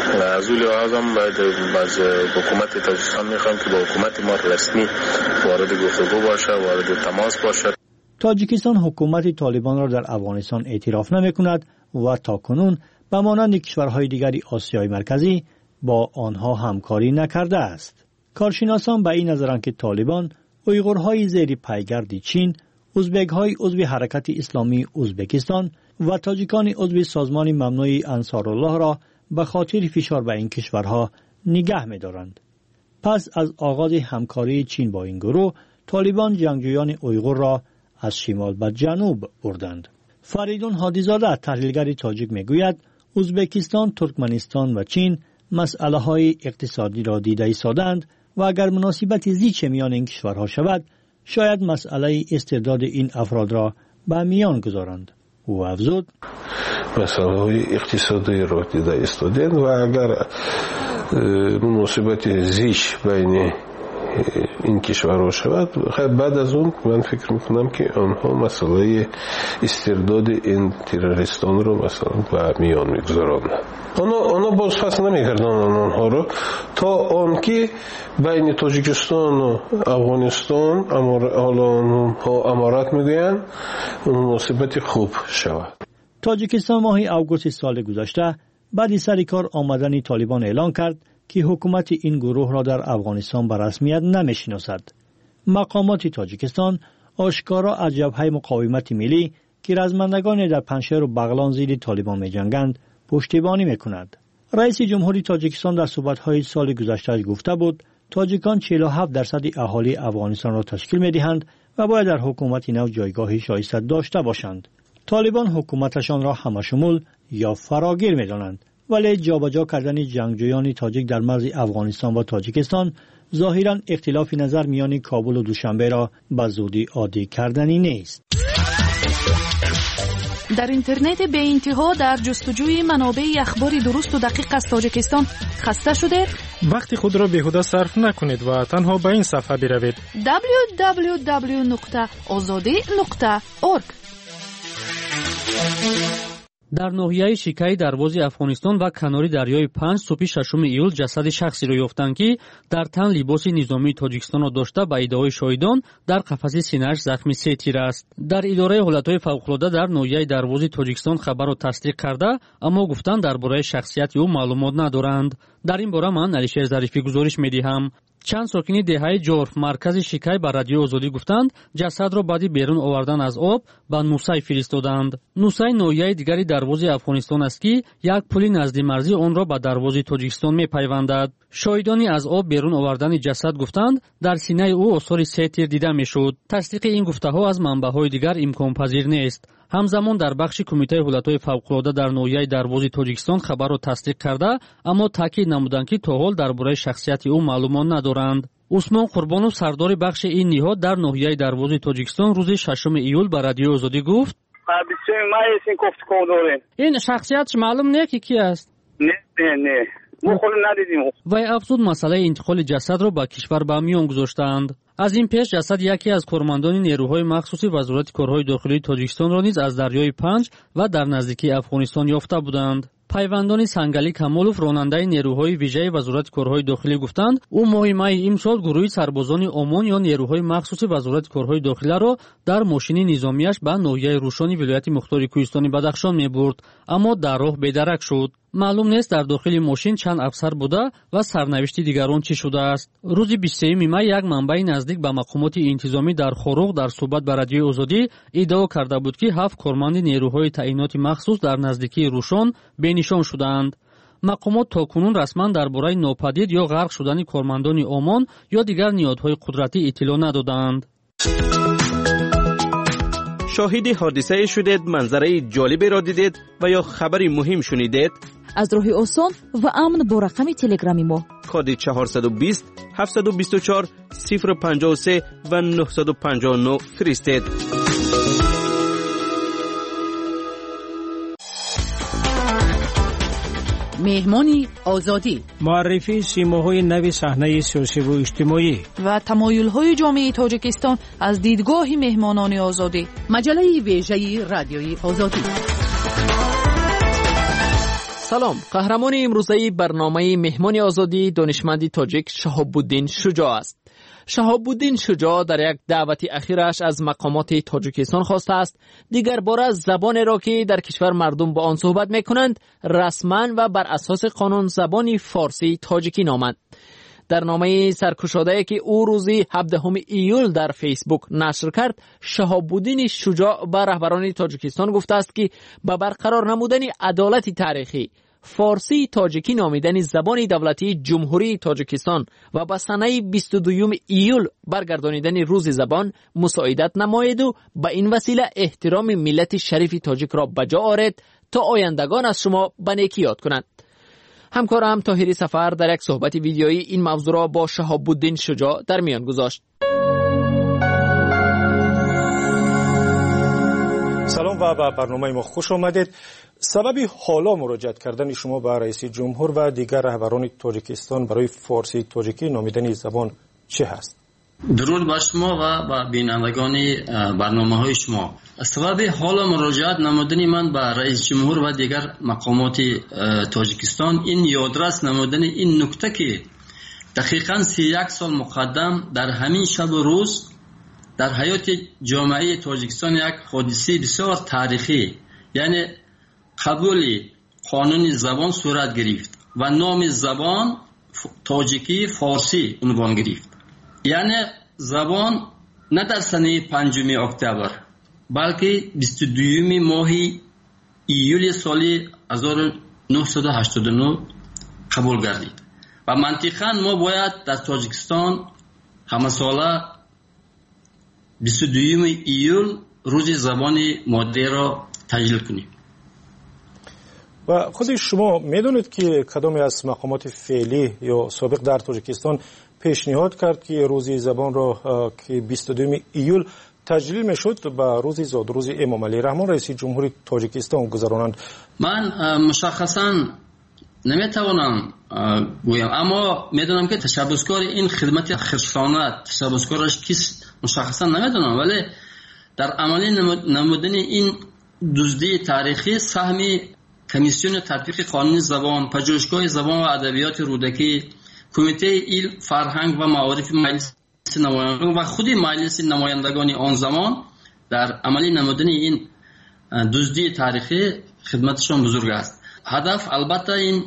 از اون لحاظ هم باید از حکومت تاجیکستان میخوام که با حکومت ما رسمی وارد گفتگو باشه، وارد تماس باشه. تاجیکستان حکومت طالبان را در افغانستان اعتراف نمیکند و تاکنون به مانند کشورهای دیگری آسیای مرکزی با آنها همکاری نکرده است. کارشناسان به این نظرند که طالبان اویغورهای زیر پیگرد چین، ازبک‌های عضو حرکت اسلامی ازبکستان و تاجیکان عضو سازمان ممنوع انصارالله را به خاطر فشار به این کشورها نگه می‌دارند. پس از آغاز همکاری چین با این گروه، طالبان جنگجویان اویغور را از شمال به جنوب بردند. فریدون هادیزاده تحلیلگر تاجیک میگوید ازبکستان، ترکمنستان و چین مسئله های اقتصادی را دیده ایستادند و اگر مناسبت زیچ میان این کشورها شود شاید مسئله استرداد این افراد را به میان گذارند. او افزود مسئله های اقتصادی را دیده ایستادند و اگر مناسبت زیچ بین این کشورها شود بعد از اون من فکر میکنم که آنها مسئله استرداد این تروریستان رو مثلا به میان میگذارند. آنها بازخواست نمیکردن آنها رو تا آنکه بین تاجیکستان و افغانستان حالا آنها امارت میگویند مناسبت خوب شود. تاجیکستان ماه اوگوست سال گذشته بعد سر کار آمدن طالبان اعلان کرد که حکومت این گروه را در افغانستان به رسمیت نمیشناسد. مقامات تاجیکستان آشکارا از جبهه مقاومت ملی که رزمندگان در پنشهر و بغلان ضد طالبان می‌جنگند پشتیبانی می‌کند. رئیس جمهوری تاجیکستان در صحبت‌های سال گذشته گفته بود تاجیکان 47% اهالی افغانستان را تشکیل می‌دهند و باید در حکومت نو جایگاهی شایسته داشته باشند. طالبان حکومتشان را همشمول یا فراگیر می‌دانند، ولی جابجا کردن جنگجویان تاجیک در مرز افغانستان و تاجیکستان ظاهراً اختلاف نظر میان کابل و دوشنبه را به زودی عادی کردنی نیست. در اینترنت به انتها در جستجوی منابع اخبار درست و دقیق از تاجیکستان خسته شده؟ وقتی خود را بیهوده صرف نکنید و تنها به این صفحه بروید www.azadi.org. در ناحیه شیکای دروازه افغانستان و کناری دریای 5 صبح 6 ایول جسد شخصی را یافتند که در تن لباس نظامی تاجیکستان را داشته به ادعای شاهدان در قفس سینه‌اش زخمی 3 تیر است. در اداره حالت‌های فوق‌العاده در ناحیه دروازه تاجیکستان خبر را تصدیق کرده اما گفتند درباره شخصیت او معلومات ندارند. در این باره من علیشیر ظریفی گزارش می‌دهم. چند ساکنی دهه جورف مرکز شیکای به رادیو آزادی گفتند جسد را بعد بیرون آوردن از آب به نوسای فرستادند. نوسای ناحیه دیگری دروازه افغانستان است که یک پل نزدیک مرزی آن را به دروازه تاجیکستان می‌پیوندد. شاهدانی از آب بیرون آوردن جسد گفتند در سینه او آثار 3 تیر دیده می‌شد. تصدیق این گفته‌ها از منبع‌های دیگر امکان پذیر نیست. همزمان در بخش کمیته حالت‌های فوق‌العاده در ناحیه دروازه تاجیکستان خبر را تصدیق کرده اما تاکید نمودند که تا حال درباره شخصیت او معلومات ندارند. عثمان قربانов سردار بخش این نهاد در ناحیه دروازه تاجیکستان روز 6 ایول به رادیو آزادی گفت این شخصیت معلوم نیست که کی است. نه ما خود ندیدیم. وی افزود مسئله انتقال جسد را به کشور به میان گذاشتند. از این پیش جسد یکی از کارمندان نیروهای مخصوصی وزارت کارهای داخلی تاجیکستان را نیز از دریای 5 و در نزدیکی افغانستان یافته بودند. پیوندان سنگلی کمالوف راننده نیروهای ویژه وزارت کارهای داخلی گفتند او ماه می امسال گروه سربازان عمان یا نیروهای مخصوصی وزارت کارهای داخلی را در ماشین نظامیش به ناحیه روشانی ولایت مختار کوهستانی بدخشان می‌برد اما در راه بی‌درک شد. معلوم نیست در داخل ماشین چند افسر بوده و سرنوشت دیگران چی شده است. روز 23 می یک منبع نزدیک به مقامات انتظامی در خاروق در صحبت با رادیو آزادی ادعا کرده بود که 7 کارمند نیروهای تعیینات مخصوص در نزدیکی روشن بینشان شدند. مقامات تاکنون رسما درباره ناپدید یا غرق شدن کارمندان عمان یا دیگر نهادهای قدرتی اطلاع ندادند. شاهد حادثه شدید، منظره جالبی را دیدید و یا خبری مهم شنیدید؟ از راه آسان و امن با رقم تلگرامی ما کد 420 724 053 و 959 فرستید. مهمانی آزادی، معرفی سیماهای نوی صحنه سیاسی و اجتماعی و تمایل‌های جامعه تاجیکستان از دیدگاه مهمانان آزادی. مجله ویژه رادیوی آزادی. سلام، قهرمان امروزه برنامه مهمان آزادی دانشمند تاجیک شهاب‌الدین شجاع است. شهاب‌الدین شجاع در یک دعوت اخیرش از مقامات تاجیکستان خواسته است دیگر باره زبان را که در کشور مردم با آن صحبت می‌کنند رسما و بر اساس قانون زبان فارسی تاجیکی نامند. در نامه سرکشاده‌ای که او روز 17 ایول در فیسبوک نشر کرد، شهاب‌الدین شجاع به رهبران تاجیکستان گفته است که با برقرار نمودن عدالت تاریخی فارسی تاجیکی نامیدن زبان دولتی جمهوری تاجیکستان و به سنه 22 ایول برگردانیدن روز زبان مساعدت نماید و به این وسیله احترام ملت شریف تاجیک را بجا آورد تا آیندگان از شما به نیکی یاد کنند. همکارم طاهری سفر در یک صحبت ویدیویی این موضوع را با شهاب‌الدین شجاع در میان گذاشت. سلام و به برنامه ما خوش آمدید. سبب حالا مراجعت کردن شما به رئیس جمهور و دیگر رهبران تاجیکستان برای فارسی تاجیکی نامیدن زبان چه هست؟ درود بر شما و به بینندگان برنامه‌های شما. سبب حالا مراجعت نمودن من به رئیس جمهور و دیگر مقامات تاجیکستان این یادرس نمودن این نکته که دقیقاً 31 سال مقدم در همین شب و روز در حیات جامعه تاجیکستان یک حادثه بسیار تاریخی یعنی قبول قانون زبان صورت گرفت و نام زبان تاجیکی فارسی عنوان گرفت. یعنی زبان نه در سنه 5 اکتبر بلکه 22 ماه ایول سال 1989 قبول گردید و منطقاً ما باید در تاجیکستان همه ساله 22 ایول روز زبان مادری را تجلیل کنیم. و خود شما میدونید که کدام از مقامات فعلی یا سابق در تاجیکستان پیشنهاد کرد که روز زبان را که 22 ایول تجلیل میشد به روز زاد روز امام علی رحمان رئیس جمهوری تاجیکستان گذرانند؟ من مشخصاً نمیتوانم گویم، اما میدونم که تشبسکار این خدمت خرسانت تشبسکارش کیست مشخصا نمیدونم، ولی در عملی نمودن این دزدی تاریخی سهم کمیسیون تطبیق قانون زبان، پژوهشگاه زبان و ادبیات رودکی، کمیته علم فرهنگ و معارف مجلس نمایندگان و خود مجلس نمایندگان آن زمان در عملی نمودن این دزدی تاریخی خدمتشان بزرگ است. هدف البته این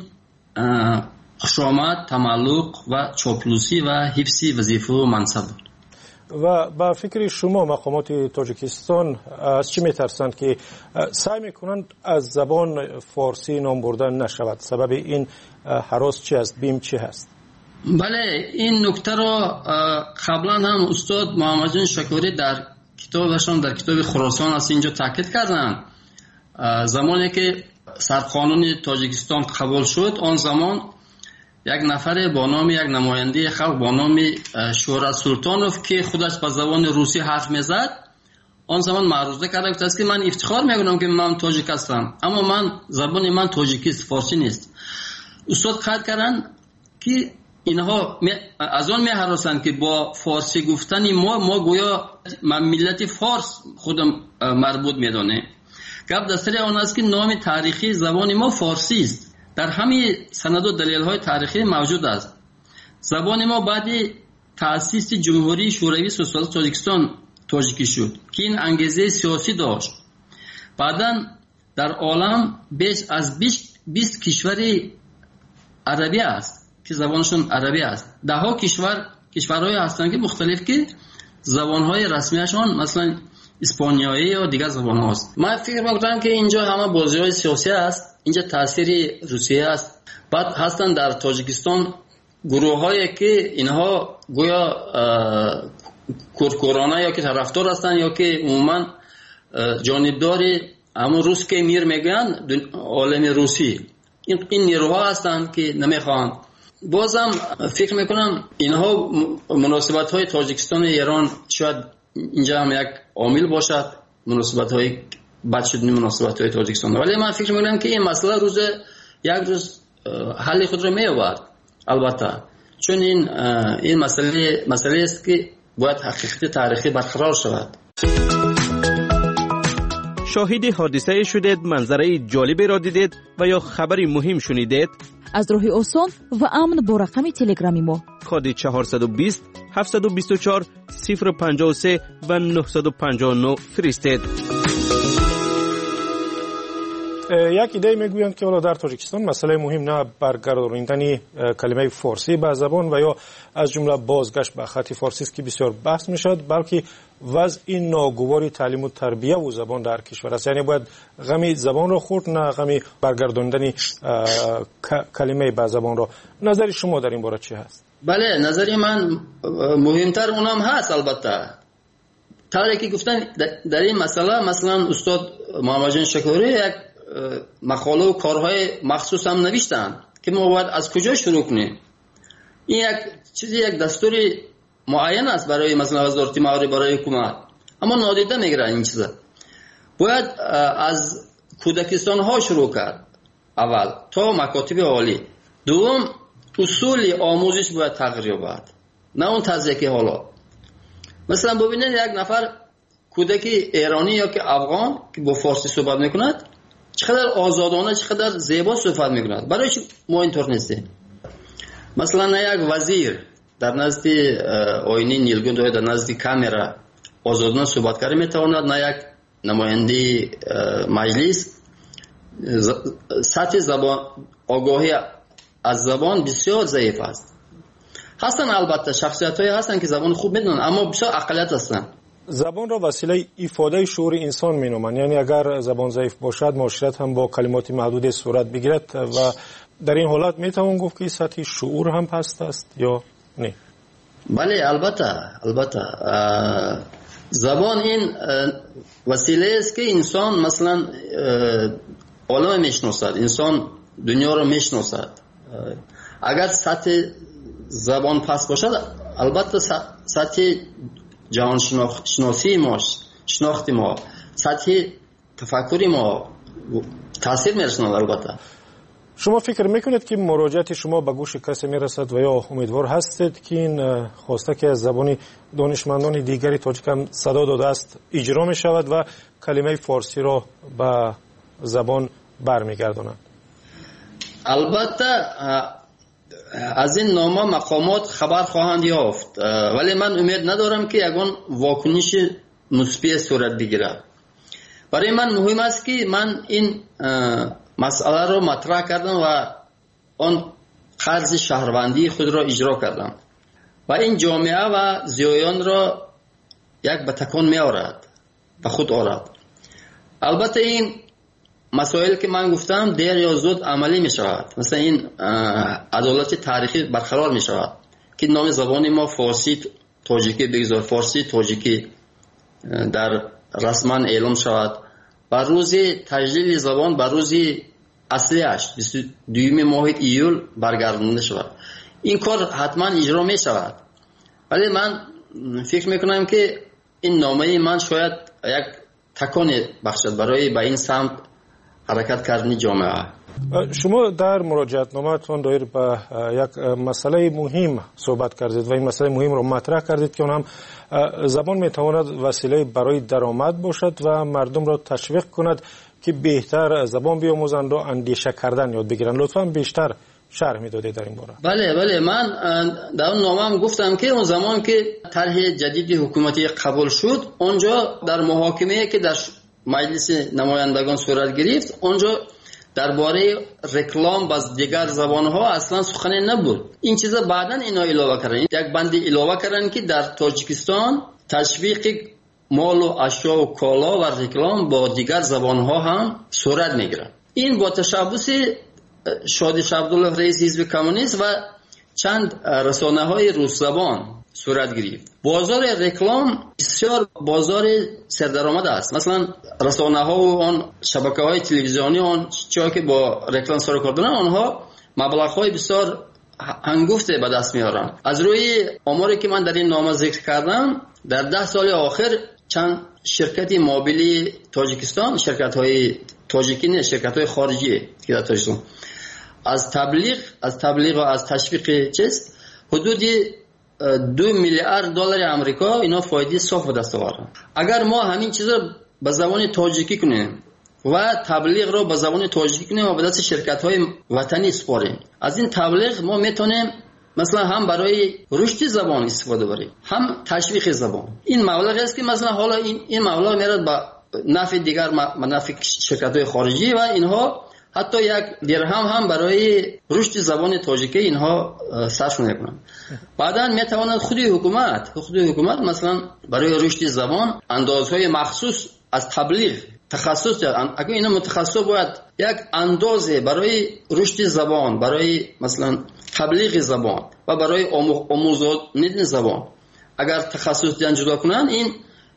خشامت، تملق و چاپلوسی و حفظ وظیفه و منصب بود. و با فکر شما مقامات تاجیکستان از چی میترسند که سعی میکنند از زبان فارسی نام بردن نشود؟ سبب این هراس چی است؟ بیم چی هست؟ بله، این نکته را قبلا هم استاد محمد جان شکوری در کتابشان در کتاب خراسان از اینجا تاکید کردند. زمانی که سرقانون تاجیکستان قبول شد، آن زمان یک نفر با نام یک نماینده خلق با نام شورا سلطانوف که خودش با زبان روسی حرف میزد، آن زمان معروضه کرده بود که من افتخار میکنم که من تاجیک هستم، اما من زبان من تاجیکی است، فارسی نیست. استاد قید کردن که اینها از آن میهراسند که با فارسی گفتن ما گویا من ملت فارس خودم مربوط میدانه. گپ دستری آن است که نام تاریخی زبان ما فارسی است. در همین سند و دلیل های تاریخی موجود است. زبان ما بعد تأسیس جمهوری شوروی سوسیالیست تاجیکستان تاجیکی شد که این انگیزه سیاسی داشت. بعداً در عالم بیش از 20 کشور عربی است که زبانشون عربی است. دهها کشورهای هستند که مختلف که زبانهای رسمیشان مثلا اسپانیایی یا دیگر زبان هاست. من فکر میکنم که اینجا همه بازی های سیاسی است، اینجا تاثیر روسیه است. بعد هستن در تاجیکستان گروه هایی که اینها گویا کورکورانه یا که طرفدار هستن یا که عموما جانبدار همون روس که میر میگن عالم روسی، این نیروها هستن که نمیخوان. بازم فکر میکنم اینها مناسبت های تاجیکستان و ایران شاید اینجا هم یک عامل باشد، مناسبت های بد شدن مناسبت های تاجیکستان. ولی من فکر میکنم که این مسئله یک روز حل خود را می‌یابد البته، چون این مسئله است که باید حقیقت تاریخی برقرار شود. شاهد حادثه شدید، منظره جالبی را دیدید و یا خبری مهم شنیدید؟ از راه آسان و امن با رقم تلگرامی ما کد 420 724 053 و 959 فرستید. یک ایده میگویند که در تاجیکستان مسئله مهم نه برگرداندن کلمه فارسی به زبان و یا از جمله بازگشت به خط فارسی است که بسیار بحث میشد، بلکه وضع ناگوار تعلیم و تربیت و زبان در کشور است. یعنی باید غم زبان را خورد، نه غم برگرداندن کلمه به زبان را. نظر شما در این باره چی هست؟ بله، نظری من مهمتر اونم هست. البته طوری که گفتن در این مسئله، مثلا استاد محمد جان شکوری یک مقاله و کارهای مخصوص هم نوشتن که ما باید از کجا شروع کنیم. این یک دستور معین است برای مثلا وزارت معارف، برای حکومت، اما نادیده میگیرن این چیزا. باید از کودکستان ها شروع کرد اول تا مکاتب عالی. دوم، اصول آموزش باید تغییر یابد، نه اون تزریقی. حالا مثلا ببینید یک نفر کودک ایرانی یا که افغان که با فارسی صحبت میکند چقدر آزادانه، چقدر زیبا صحبت میکند. برای چی ما اینطور نیستیم؟ مثلا یک وزیر در نزد آینه نیلگون در نزد کامرا آزادانه صحبت کرده میتواند، نه یک نماینده مجلس. سطح زبان آگاهی از زبان بسیار ضعیف است. هستن البته شخصیت های هستن که زبان خوب میدونن، اما بسیار اقلیت هستن. زبان را وسیله ifade شعور انسان مینامند، یعنی اگر زبان ضعیف باشد معاشرت هم با کلمات محدود صورت بگیرد و در این حالت میتوان گفت که سطح شعور هم پست است یا نه؟ بله البته زبان این وسیله است که انسان مثلا عالم میشناسد، انسان دنیا را میشناسد. اگر سطح زبان پست باشد البته سطح جهان شناسی ما، شناخت ما، سطح تفکری ما تاثیر میرساند. البته شما فکر میکنید که مراجعت شما به گوش کسی میرسد و یا امیدوار هستید که این خواسته که از زبان دانشمندان دیگری تاجیک هم صدا داده است اجرا می شود و کلمه فارسی را به زبان برمیگرداند؟ البته از این نامه مقامات خبر خواهند یافت، ولی من امید ندارم که یگان واکنش مثبت صورت بگیرد. برای من مهم است که من این مسئله را مطرح کردم و آن فرض شهروندی خود را اجرا کردم و این جامعه و زیایان را یک به تکان می آورد و خود آورد. البته این مسائل که من گفتم دیر یا زود عملی می شود. مثلا این عدالت تاریخی برقرار می شود که نام زبان ما فارسی تاجیکی بگذار، فارسی تاجیکی در رسما اعلام شود و روز تجلیل زبان به روز اصلیش 22 ماه ایول برگردانده شود. این کار حتما اجرا می شود، ولی من فکر میکنم که این نامه من شاید یک تکان بخشد برای به این سمت حرکت کردن جامعه. شما در مراجعت نامه‌تان دایر به یک مسئله مهم صحبت کردید و این مسئله مهم را مطرح کردید که اون هم زبان میتواند وسیله برای درآمد باشد و مردم را تشویق کند که بهتر زبان بیاموزند و اندیشه کردن یاد بگیرند. لطفاً بیشتر شرح میدادید در این باره. بله من در اون نامه‌ام گفتم که اون زمان که طرح جدید حکومتی قبول شد، اونجا در محاکمه‌ای که در مجلس نمایندگان صورت گرفت، اونجا درباره رکلام باز دیگر زبان‌ها اصلا سخنی نبود. این چیزا بعداً اینا علاوه کردن، یک بندی علاوه کردن که در تاجیکستان تشویق مال و اشیا و کالا و رکلام با دیگر زبان‌ها هم صورت میگیرد. این با تشبث شادی عبدالله رئیس حزب کمونیست و چند رسانه‌های روس زبان صورت گرفت. بازار رکلام بسیار بازار سردرآمد است. مثلا رسانه‌ها و آن شبکه‌های تلویزیونی آن چیزی که با رکلام سر کار دارن، آنها مبلغ‌های بسیار هنگفته به دست میارن. از روی آماری که من در این نامه ذکر کردم، در 10 سال آخر چند شرکت موبیلی تاجیکستان، شرکت‌های تاجیکی نه، شرکت‌های خارجی که در تاجیکستان از تبلیغ و از تشویق چیز حدود 2 میلیارد دلار آمریکا اینا فایده صاف به دست آوردن. اگر ما همین چیزا به زبان تاجیکی کنیم و تبلیغ رو به زبان تاجیکی کنیم و به دست شرکت‌های وطنی سپاریم، از این تبلیغ ما میتونیم مثلا هم برای رشد زبان استفاده بریم، هم تشویق زبان. این مبلغ است که مثلا حالا این مبلغ میاد به نفع دیگر نفع شرکت‌های خارجی و اینها حتی یک درهم هم برای رشد زبان تاجیکی اینها صرف نمی‌کنند. بعداً میتواند خود حکومت مثلا برای رشد زبان اندازهای مخصوص از تبلیغ تخصص، اگر اینا متخصص باید یک اندازه برای رشد زبان، برای مثلا تبلیغ زبان و برای آموزاندن زبان اگر تخصص دیدن جدا کنن، این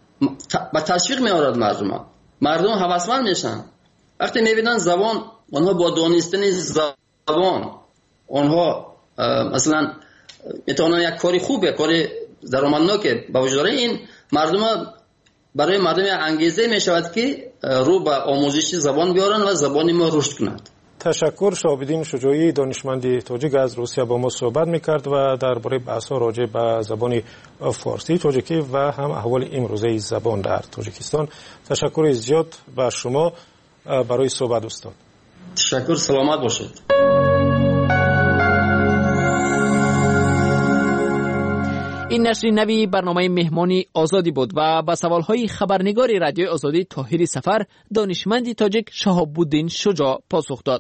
با تشویق می‌آورد مردم هوسمند میشن. وقتی میبینن زبان، آنها با دانستن زبان آنها مثلا میتونن یک کاری خوبه، کاری درآمدناکه با وجود داره، این برای مردم انگیزه میشود که رو به آموزش زبان بیارن و زبان ما رشد کند. تشکر. شهاب‌الدین شجاعی دانشمند تاجیک از روسیه با ما صحبت میکرد و درباره بحث‌ها راجع به زبان فارسی تاجیکی و هم احوال امروزه زبان در تاجیکستان. تشکر زیاد بر شما برای صحبت استاد. تشکر، سلامت باشید. این نشر نوی برنامه مهمانی آزادی بود و با سوالهای خبرنگار رادیوی آزادی طاهر سفر دانشمند تاجیک شهاب‌الدین شجاع پاسخ داد.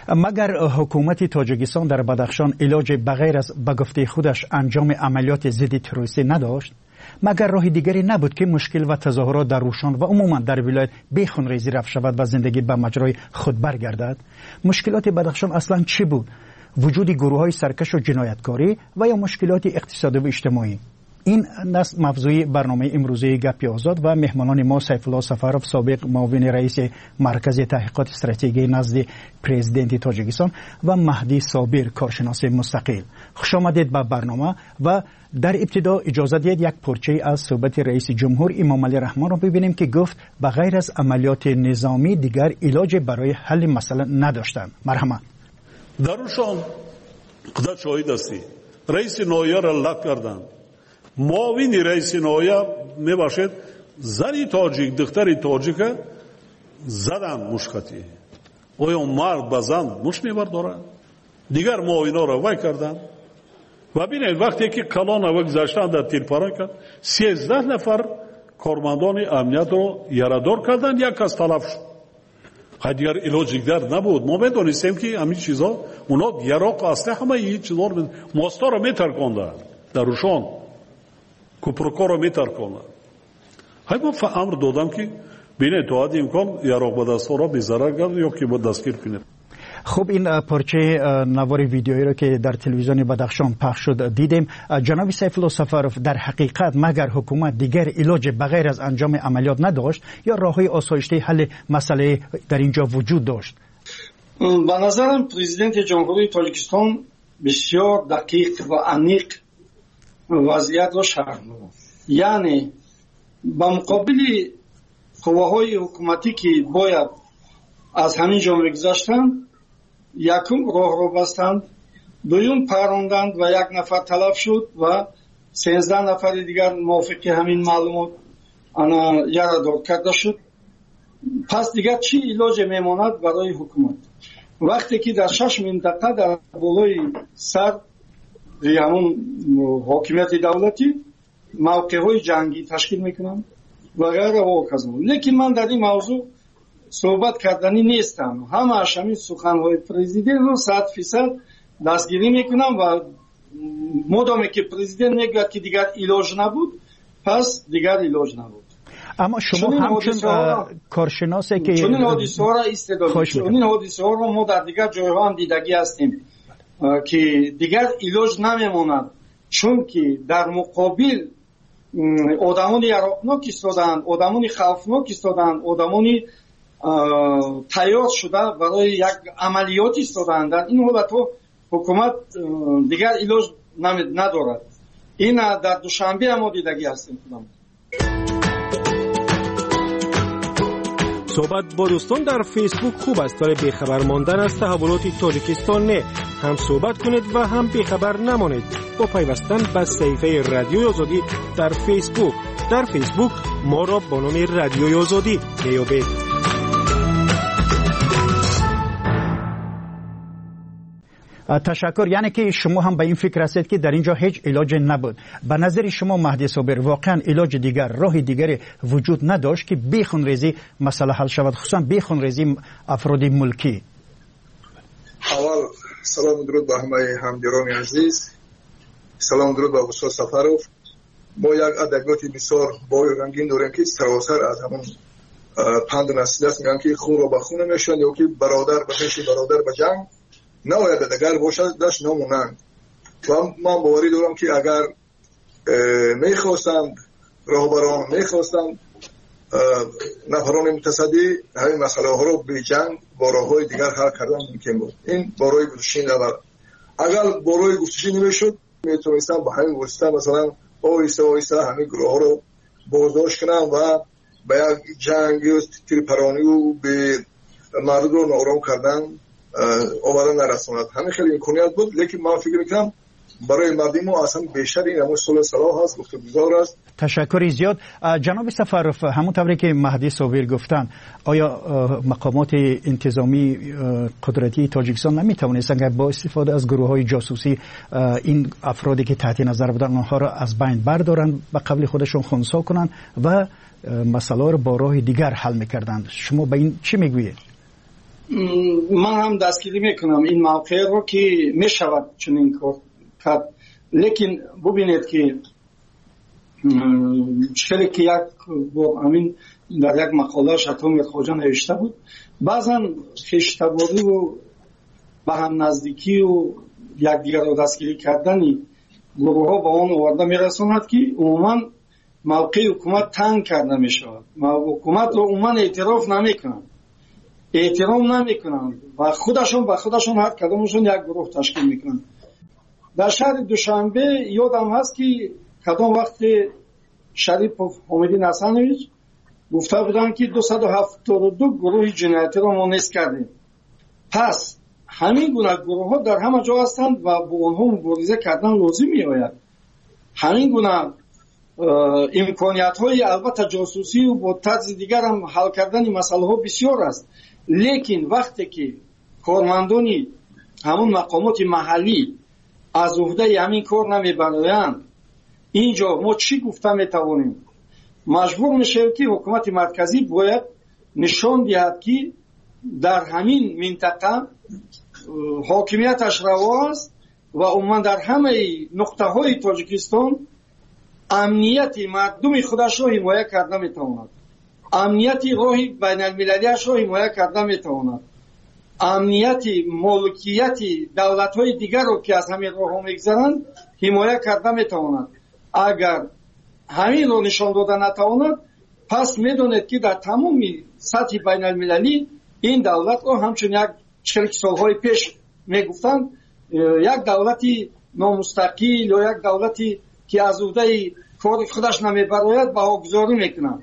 مگر حکومت تاجیکستان در بدخشان علاج بغیر از به گفته خودش انجام عملیات ضد تروریستی نداشت؟ مگر راه دیگری نبود که مشکل و تظاهرات در روشان و عموما در ولایت بیخونریزی رفت شود و زندگی به مجرای خود برگردد؟ مشکلات بدخشان اصلا چی بود؟ وجود گروه‌های سرکش و جنایتکاری و یا مشکلات اقتصادی و اجتماعی؟ این است موضوع برنامه امروزه گپی آزاد و مهمانان ما سیف الله سفرов سابق معاون رئیس مرکز تحقیقات استراتژی نزد پرزیدنت تاجیکستان و مهدی صابر کارشناس مستقل. خوش آمدید به برنامه و در ابتدا اجازه دهید یک پارچه از صحبت رئیس جمهور امام علی رحمان را ببینیم که گفت بغیر از عملیات نظامی دیگر علاج برای حل مسئله نداشتند. مرحمت. درشان خدا شاهد است. رئیس نایه را لغو کردند. معاون رئیس نایه میباشد زنی تاجیک دختری تاجیک زدن مشکتی. آیا مرد به زن مش میبردارد؟ دیگر معاونا را وای کردند و ببینید وقتی که کلان و گذاشتن در تیرپاران کرد 13 نفر کارمندان امنیت رو یارادار کردند، یک کس تلف شد. دیگر علاج دیگر نبود. ما میدونستیم که همین چیزا اونا یراق اصلا همه این چیزا رو ماستا رو میترکاندن در روشان کوپرکا رو میترکاندن. من امر دادم که بینید تا حد امکان یراق به دستا را بیزرر گرد یا که با دستگیر کنید. خب این پارچه نوار ویدیویی رو که در تلویزیون بدخشان پخش شد دیدیم. جناب سیف الله سفرов در حقیقت مگر حکومت دیگر علاج بغیر از انجام عملیات نداشت یا راههای آسایشته حل مسئله در اینجا وجود داشت؟ به نظرم پرزیدنت جمهوری تاجیکستان بسیار دقیق و عمیق وضعیت را شرح داد. یعنی با مقابل قواهای حکومتی که باید از همین جا میگذشتند، یکم راه رو بستند، دویم پروندند و یک نفر تلف شد و 13 نفر دیگر موافق همین معلومات یارادار کرده شد. پس دیگر چی علاج میماند برای حکومت وقتی که در 6 منطقه در بالای سر همون حاکمیت دولتی موقعهای جنگی تشکیل میکنند و غیره و کذا. لیکن من در این موضوع صحبت کردنی نیستم. همه همین سخنهای پرزیدنت رو 100% دستگیری میکنم و مدامی که پرزیدنت میگه که دیگر علاج نبود پس دیگر علاج نبود. اما شما همچون کارشناسه که چون این حادثه ها را استدلال چون این حادثه ها رو ما در دیگر جایها هم دیدگی هستیم که دیگر علاج نمیماند، چون که در مقابل آدمانی یراقناک ایستادند، آدمانی خوفناک ایستادند، آدمانی تیار شده برای یک عملیات ایستادند. در این حالت حکومت دیگر علاج ندارد. این در دوشنبه هم دیدگی هستیم. صحبت با دوستان در فیسبوک خوب است ولی بیخبر ماندن از تحولات تاجیکستان نه. هم صحبت کنید و هم بیخبر نمانید با پیوستن به صفحه رادیوی آزادی در فیسبوک. در فیسبوک ما را با نام رادیوی آزادی میابید. تشکر. یعنی که شما هم به این فکر هستید که در اینجا هیچ علاج نبود. به نظر شما مهدی صابر واقعا علاج دیگر راه دیگری وجود نداشت که بیخونریزی مسئله حل شود، خصوصا بیخونریزی افراد ملکی؟ اول سلام درود به همه همدیران عزیز، سلام درود به استاد سفرов. ما یک ادبیات بسیار بای و رنگین داریم که سراسر از همون پند نسلی است، میگن که خون را به خون میشن یا که برادر به پیش برادر به جنگ نباید دیگر باشد داشت نمونند. و من باوری دارم که اگر میخواستند راهبران میخواستند نفران متصدی همین مسئله ها رو به جنگ با راههای دیگر حل کردن ممکن بود. این بارای گفتشی نبود. اگر بارای گفتشی نمیشد میتونستن با همین واسطه مثلا آیسته آیسته همین گروه ها رو بازداشت کنن و به یک جنگ تیرپرانی و به مردم رو نارام کردن آورده نرساند. همین خیلی امکانیت بود، لیکن من فکر میکنم برای مردم ما اصلا بیشتر این همون صلاح هست، گفتگوزار است. تشکری زیاد. جناب سفرов، همونطوری که مهدی صابر گفتن، آیا مقامات انتظامی قدرتی تاجیکستان نمیتوانستند با استفاده از گروه‌های جاسوسی این افرادی که تحت نظر بودن آنها را از بین بردارند، به قبل خودشون خنثی کنند و مسئله را با راه دیگر حل میکردند؟ شما به این چی میگویید؟ من هم دستگیری میکنم این موقع رو که میشود چنین کار کرد. لیکن ببینید که شکلی که یک همین در یک مقاله شتام خوجا نوشته بود، بعضا خیشتباری و به هم نزدیکی و یکدیگر رو دستگیری کردنی گروه ها با آن آورده میرساند که عموما موقع حکومت تنگ کرده میشود. حکومت رو عموما اعتراف نمیکنند، احترام نمیکنند و خودشون به خودشون هر کدامشون یک گروه تشکیل میکنند. در شهر دوشنبه یادم هست که کدام وقت شریف حمیدین حسنویچ گفته بودن که 272 گروه جنایتی رو ما نیست کردیم. پس همین گونه گروه ها در همه جا هستند و با اونها مبارزه کردن لازم می آید. همین گونه امکانیت های البته جاسوسی و با طرز دیگر هم حل کردن مسئله ها بسیار است. لیکن وقتی که کارمندانی همون مقامات محلی از عهده همین کار نمی برایند، اینجا ما چی گفته می توانیم؟ مجبور میشه که حکومت مرکزی باید نشان دهد که در همین منطقه حاکمیتش روا است و عموما در همه نقطه های تاجیکستان امنیت مردم خودش را حمایت کرده میتواند، امنیت راه بین المللیش را حمایت کرده میتواند، امنیت ملکیت دولت های دیگر را که از همین راه ها میگذرند حمایت کرده میتواند. اگر همین رو نشان داده نتواند، پس میدونید که در تمام سطح بین المللی این دولت رو همچون یک 40 سالهای پیش میگفتند یک دولتی نامستقل یا یک دولتی که از عهده کار خودش نمیبراید بهاگذاری میکنند.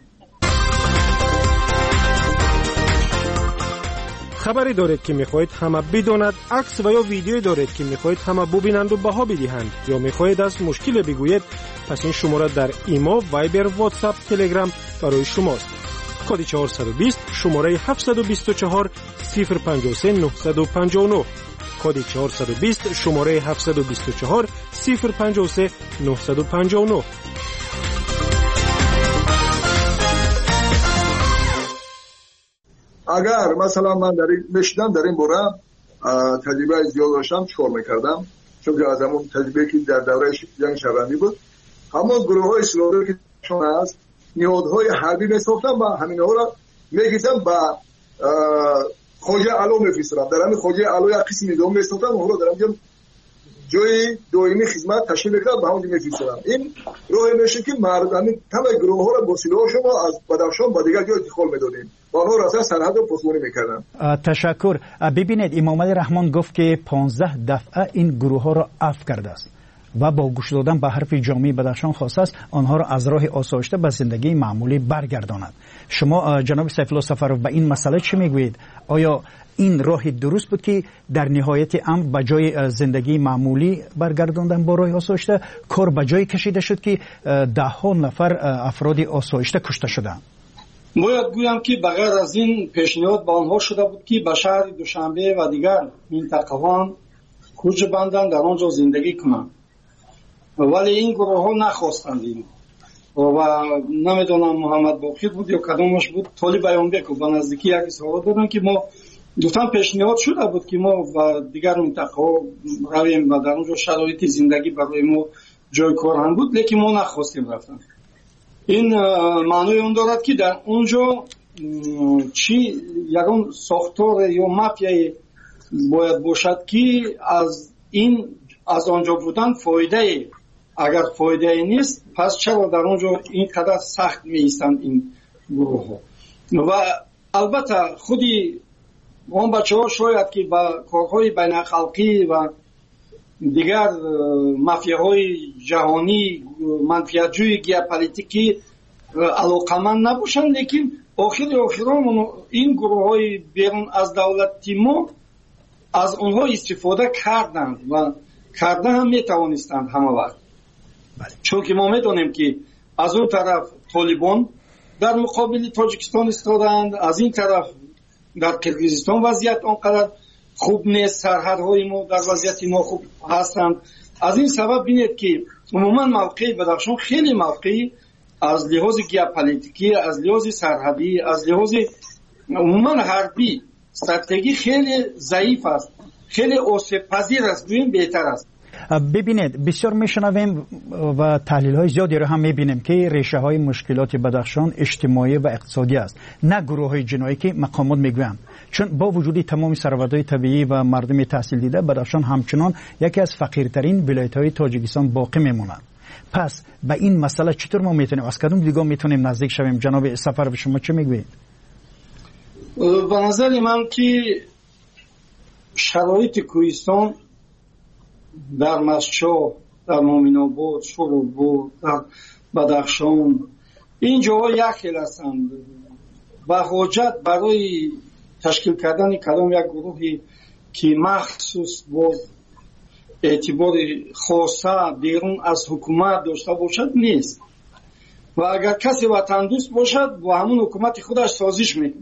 خبری دارید که میخواهید همه بداند، عکس و یا ویدیویی دارید که میخواهید همه ببینند و بها بدهند، یا میخواهید از مشکل بگویید، پس این شماره در ایما، وایبر، واتساپ، تلگرام برای شماست. کد 420 شماره 724 053 959. کد 420 شماره 724 053 959. اگر مثلا من در این باره تجربه زیاد داشتم، چیکار میکردم؟ چون که از همون تجربه که در دوره جنگ شهروندی بود، همون گروه های اسلامی که شما هست نهادهای حربی میساختن و همین ها را میگیزن با خوجه علو میفرستن. در همین خوجه علو یک قسم دوم میساختن و رو در همین جای دائمی خدمت تشکیل میکرد به همون میفرستن. این راه میشه که مردم تمام گروه ها را با سلاح شما از بدخشان با دیگر جای انتقال میدادیم و آنها را سرحد رو پاسداری میکردن. تشکر. ببینید امام علی رحمان گفت که 15 دفعه این گروه ها را عفو کرده است و با گوش دادن به حرف جامعه بدخشان خواسته است آنها را از راه آسایشته به زندگی معمولی برگرداند. شما جناب سیف الله سفرов به این مسئله چی میگویید؟ آیا این راه درست بود که در نهایت امر به جای زندگی معمولی برگرداندن با راه آسایشته، کار به جای کشیده شد که ده ها نفر افراد آسایشته کشته شدند؟ باید گویم که بغیر از این پیشنهاد به آنها شده بود که به شهر دوشنبه و دیگر منطقه‌ها کوچ بندند در آنجا زندگی کنند، ولی این گروه ها نخواستند. و نمیدونم محمد باقر بود یا کدامش بود، طالب بیانبک و به نزدیکی یک سوال دادن که ما دوتان پیشنهاد شده بود که ما و دیگر منطقه ها رویم و در اونجا شرایط زندگی برای ما جای کار هم بود، لیکن ما نخواستیم رفتن. این معنی اون دارد که در اونجا چی یکون ساختار یا مافیای باید باشد که از آنجا بودن فایده، اگر فایده نیست پس چرا در اونجا اینقدر سخت می ایستند این گروه ها؟ و البته خودی اون بچه ها شاید که با کارهای بین خلقی و دیگر مافیاهای جهانی منفعت‌جوی گیوپولیتیکی علاقمند نباشند، لیکن آخران این گروه های بیرون از دولت ما از اونها استفاده کردند و کرده هم میتوانستند همه وقت. چون که ما میدونیم که از اون طرف طالبان در مقابل تاجیکستان ایستادند، از این طرف در کرگیزستان وضعیت آنقدر خوب نیست، سرحدهای ما در وضعیت ناخوب هستند. از این سبب بینید که عموما موقع بدخشان خیلی موقعی از لحاظ گیوپولیتیکی، از لحاظ سرحدی، از لحاظ عموما حربی استراتژی خیلی ضعیف است، خیلی آسیب پذیر است، ببین بهتر است. ببینید بسیار میشنویم و تحلیل های زیادی رو هم میبینیم که ریشه های مشکلات بدخشان اجتماعی و اقتصادی است، نه گروه های جنایی که مقامات میگویند. چون با وجود تمام ثروت‌های طبیعی و مردم تحصیل دیده، بدخشان همچنان یکی از فقیرترین ولایت‌های تاجیکستان باقی میماند. پس به این مسئله چطور ما میتونیم از کدوم دیگه میتونیم نزدیک شویم؟ جناب سفر شما چه میگویید؟ به نظر من که شرایط کوهستان در مشچا، در مومن‌آباد، شوراباد، در بدخشان این جاها یک خیلی هستند و حاجت برای تشکیل کردن کدام یک گروهی که مخصوص با اعتبار خاصه بیرون از حکومت داشته باشد نیست و اگر کسی وطن دوست باشد با همون حکومت خودش سازش میکنه،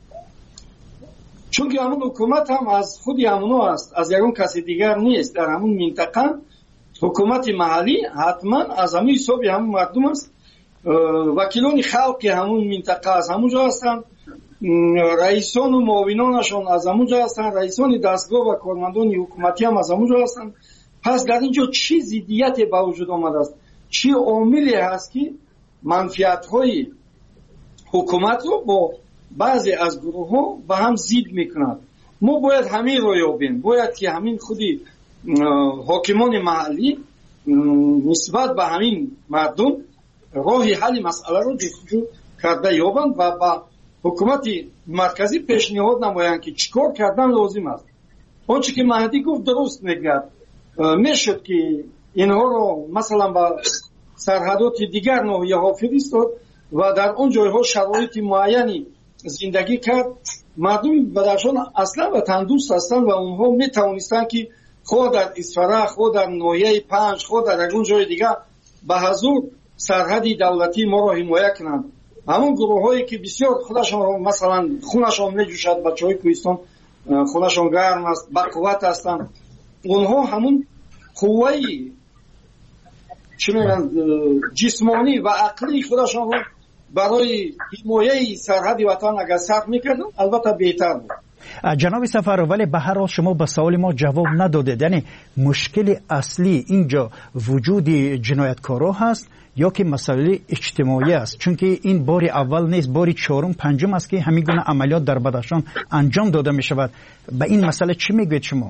چون که همون حکومت هم از خودی همونو است، از یکون کسی دیگر نیست. در همون منطقه حکومت محلی حتما از همون حساب همون مردم است، وکیلان خلق همون منطقه از همونجا هستند، رئیسان و معاونانشان از همونجا هستند، رئیسان دستگاه و کارمندان حکومتی هم از همونجا هستند. پس در اینجا چی ضدیت به وجود آمده است، چی عاملی هست که منفعت‌های حکومت رو با بعضی از گروه ها به هم زید میکنند. ما باید همین رو یابیم، باید که همین خودی حاکمان محلی نسبت به همین مردم راهی حل مسئله رو جستجو کرده یابند و با حکومت مرکزی پیشنهاد نمایند که چیکار کردن لازم است. آنچه که مهدی گفت درست میگه، میشد که اینها رو مثلا با سرحدات دیگر ناحیه ها فرستاد و در اون جایها شرایط معینی زندگی کرد. مردم بدخشان اصلا و تندوست هستند و اونها می توانستند که خود در اصفره، خود در ناحیه پنج، خود در اون جای دیگه به حضور سرحدی دولتی ما را حمایت کنند. همون گروه هایی که بسیار خودشان مثلا خونشان می جوشد، بچه های کوهستان خونشان گرم است، با قوت هستند، اونها همون قوهی جسمانی و عقلی خودشان برای حمایه سرحد وطن اگر صرف میکردن البته بهتر بود. جناب سفر، ولی به هر حال شما به سوال ما جواب ندادید. یعنی مشکل اصلی اینجا وجود جنایتکارا هست یا که مسئله اجتماعی است؟ چون که این بار اول نیست، بار چهارم پنجم است که همین گونه عملیات در بدخشان انجام داده می شود. به این مسئله چی میگوید شما؟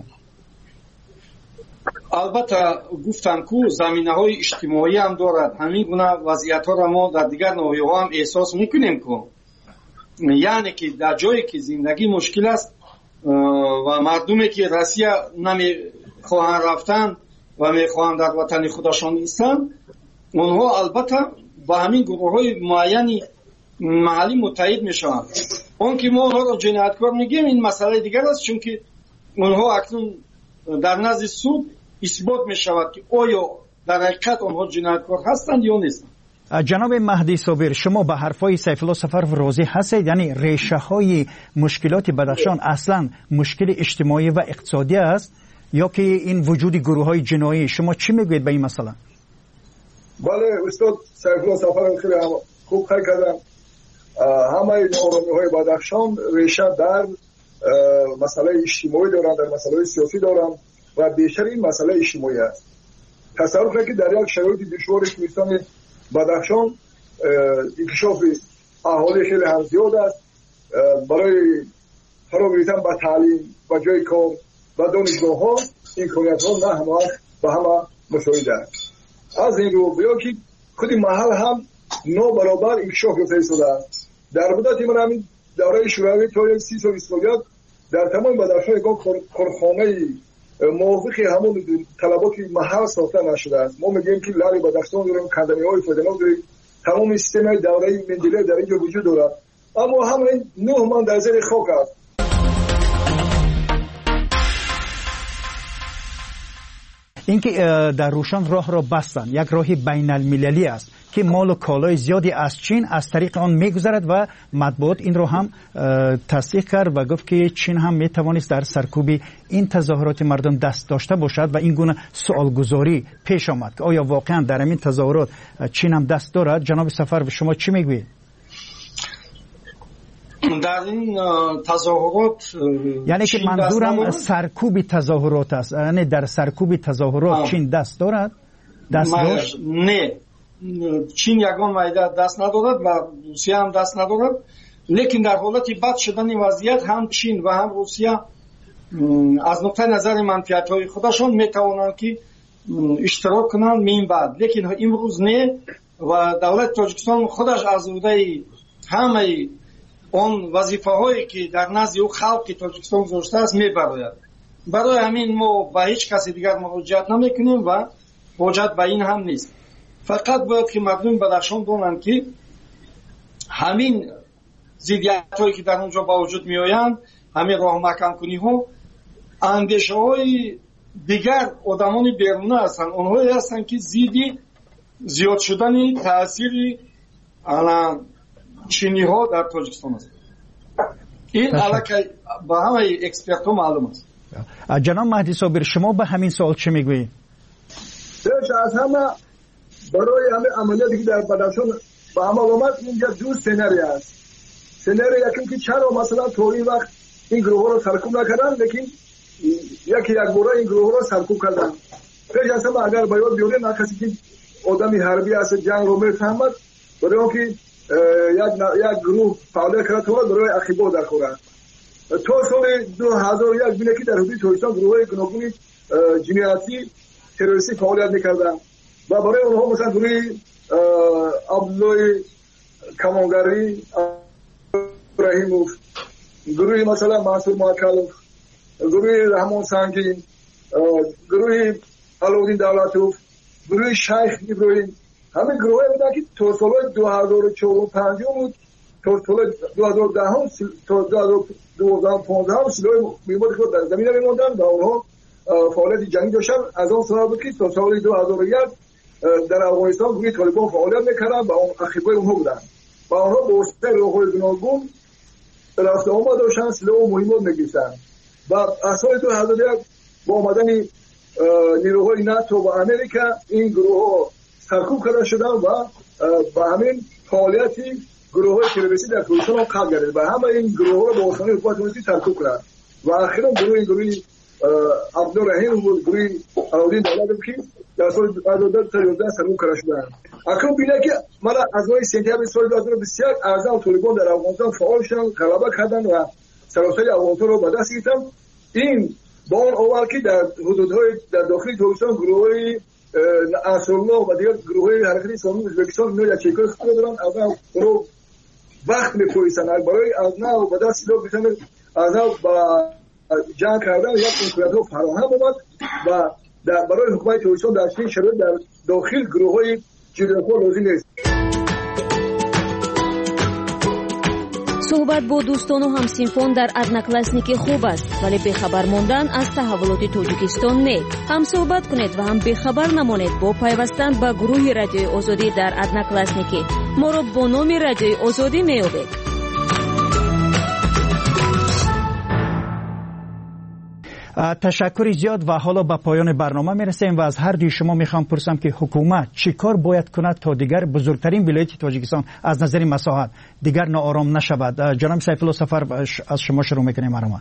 البته گفتم که زمینه های اجتماعی هم دارد. همین گونه وضعیت ها را ما در دیگر ناحیه ها هم احساس میکنیم که یعنی که در جایی که زندگی مشکل است و مردمی که روسیه نمیخواهند رفتن و میخواهند در وطن خودشان نیستند، اونها البته با همین گروه های معینی محلی متحد میشوند. اون که ما اونها را جنایتکار میگیم این مسئله دیگر است، چون که اونها اکنون در نزد سود اثبات می شود که آیا در حقیقت آنها جنایتکار هستند یا نیستند. جناب مهدی صابر، شما به حرفای سیف الله سفر راضی هستید؟ یعنی ریشه های مشکلات بدخشان اصلا مشکل اجتماعی و اقتصادی است یا که این وجود گروه های جنایی؟ شما چی میگوید به این مسئله؟ بله استاد سیف الله سفر خیلی خوب خیلی کردن. همه نارامی های بدخشان ریشه در مسئله اجتماعی دارند، در مسئله سیاسی دارند و بیشتر این مسئله اجتماعی است. تصور کنید که در یک شرایط دشوار کوهستان بدخشان انکشاف اهالی خیلی هم زیاد است. برای فرا گرفتن به تعلیم و جای کار و دانشگاه ها امکانیت ها نه همه به همه مساوی است. از این رو بیا که خود محل هم نابرابر انکشاف یافته شده است. در مدت من همین دوره شوروی تا 30 سال استقلال در تمام بدخشان یک کارخانه موافق همون طلبات محل ساخته نشده است. ما میگیم که لری بدخشان داریم، کندمی‌های فدناک داریم، تمام سیستم دوره مندله در اینجا وجود دارد، اما همین 9 من در زیر خاک است. اینکه در روشن راه را بستن، یک راه بین المللی است که مال و کالای زیادی از چین از طریق آن میگذرد و مطبوعات این را هم تصدیق کرد و گفت که چین هم میتوانست در سرکوب این تظاهرات مردم دست داشته باشد و این گونه سوالگذاری پیش آمد که آیا واقعا در این تظاهرات چین هم دست دارد؟ جناب سفر شما چی میگویید؟ در این تظاهرات یعنی که منظورم سرکوب تظاهرات است، یعنی در سرکوب تظاهرات چین دست دارد؟ دست داشت؟ نه، چین یگان مایده دست ندارد و روسیه هم دست ندارد، لیکن در حالت بد شدن وضعیت هم چین و هم روسیه از نقطه نظر منفعت های خودشان میتوانند که اشتراک کنند مین بعد، لیکن امروز نه و دولت تاجیکستان خودش از عهده همه اون وظیفه هایی که در نزد او خلق تاجیکستان گذاشته است میبراید. برای همین ما با هیچ کسی دیگر مراجعت نمیکنیم و حاجت به این هم نیست. فقط باید که مردم بدخشان دانند که همین ضدیت هایی که در اونجا با وجود می آیند، همین راه محکم کنی ها، اندیشه های دیگر آدمان بیرونه هستند، اونهایی هستند که زیاد شدن تأثیر چینی ها در تاجیکستان است. این علاقه با همه اکسپرت ها معلوم است. جناب مهدی صابر، شما به همین سوال چه میگویید؟ از همه برای همه عملیاتی که در بدخشان با همه آمد اینجا دو سناریو است. سناریو یکی که چرا مثلا تا این وقت این گروه ها رو سرکوب نکردن، لیکن یک بار این گروه ها رو سرکوب کردن. پیش از همه اگر باید بیاره نه کسی که آدمی حربی است جنگ رو میفهمد، برای اون که یک گروه فعالیت کرده تو برای اخیبا در خورد. تا سال 2001 بینه که در حدود تاجیکستان گروه گوناگون جنایتی تروریستی فعالیت میکردن و برای اونها مثلا گروه عبدالله کمانگری ابراهیموف، گروه مثلا منصور ماکلوف، گروه رحمان سنگین، گروه علاءالدین دولتوف، گروه شیخ ابراهیم، همه گروه بودن که تا سال 2045 بود تا سال 2010 تا 2015 هم سلاح میموند که در زمین میموندن و اونها فعالیت جنگی داشتن. از آن سال بود که تا سال 2001 در افغانستان گروه طالبان فعالیت میکردن و اون اخیبای اونها بودن و اونها با واسطه راههای گوناگون رفت آمد داشتن، سلاح مهمات میگرفتن و از سال 2001 با آمدن نیروهای ناتو و امریکا این گروه ها سرکوب کرده شدن و با همین فعالیتی گروه های تروریستی در تاجیکستان قطع گردید و همه این گروه ها رو با آسانی حکومت تروریستی سرکوب کردند و اخیراً گروه عبدالرحیم و گروه علاءالدین دولتوف که در سال 2011 سرکوب کرده شدند. اکنون بینه که من از ماه سپتامبر سال 2021 اعضای طالبان در افغانستان فعال شدند، غلبه کردند و سراسر افغانستان رو به دست گرفتند. این با اون اول که در حدودهای در داخل تاجیکستان گروه‌های انصارالله و دیگر گروه‌های حرکت اسلامی ازبکستان اینا یک چیکار خود دارن، از اون وقت می‌پویسن برای از نو به دست سلاح بزنن، از نو با جنگ کردن یک امکانات فراهم آمد و برای حکومت تاجیکستان در چنین شرایط در داخل گروه‌های جداگانه لازم نیست. صحبت با دوستان و همسینفان در одноклассники خوب است، ولی بخبر ماندن از تحولات تاجیکستان نه. هم صحبت کنید و هم بخبر نمانید با پیوستن به گروه رادیوی آزادی در одноклассники. ما را با نام رادیوی آزادی میابید. تشکر زیاد و حالا به پایان برنامه میرسیم و از هر دوی شما میخوام پرسم که حکومت چی کار باید کند تا دیگر بزرگترین ولایت تاجیکستان از نظر مساحت دیگر ناآرام نشود. جناب سیف الله سفر، از شما شروع میکنیم برنامه.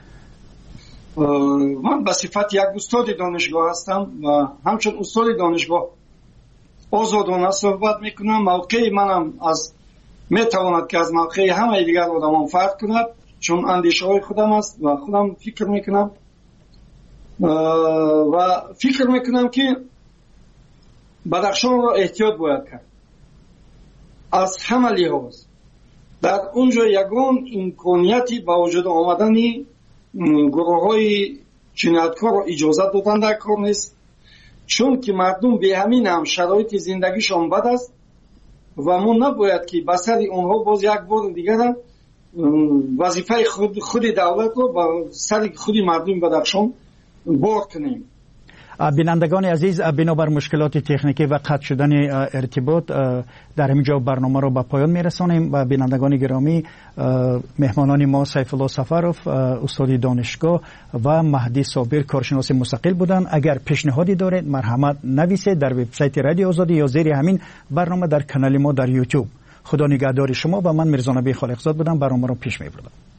من به صفت یک استاد دانشگاه هستم و همچون استاد دانشگاه آزادانه صحبت میکنم. موقع منم از میتواند که از موقع همه دیگر آدمان فرق کند، چون اندیشه های خودم است و خودم فکر میکنم و فکر میکنم که بدخشان را احتیاط باید کرد از همه لحاظ. در اونجا یگان امکانیتی با وجود آمدن گروه های جنایتکار را اجازه دادن در کار نیست، چون که مردم به همین هم شرایط زندگیشان بد است و ما نباید که بسر اونها باز یک بار دیگر وظیفه خود دولت رو با سر خود مردم بدخشان بار کنیم. بینندگان عزیز، بنابر مشکلات تکنیکی و قطع شدن ارتباط در همینجا برنامه رو به پایان میرسانیم و بینندگان گرامی، مهمانان ما سیف الله سفروف استاد دانشگاه و مهدی صابر کارشناس مستقل بودند. اگر پیشنهادی دارید مرحمت نویسید در وبسایت رادیو آزادی یا زیر همین برنامه در کانال ما در یوتیوب. خدا نگهدار شما و من میرزا نبی خالقزاد بودم، برنامه رو پیش میبردم.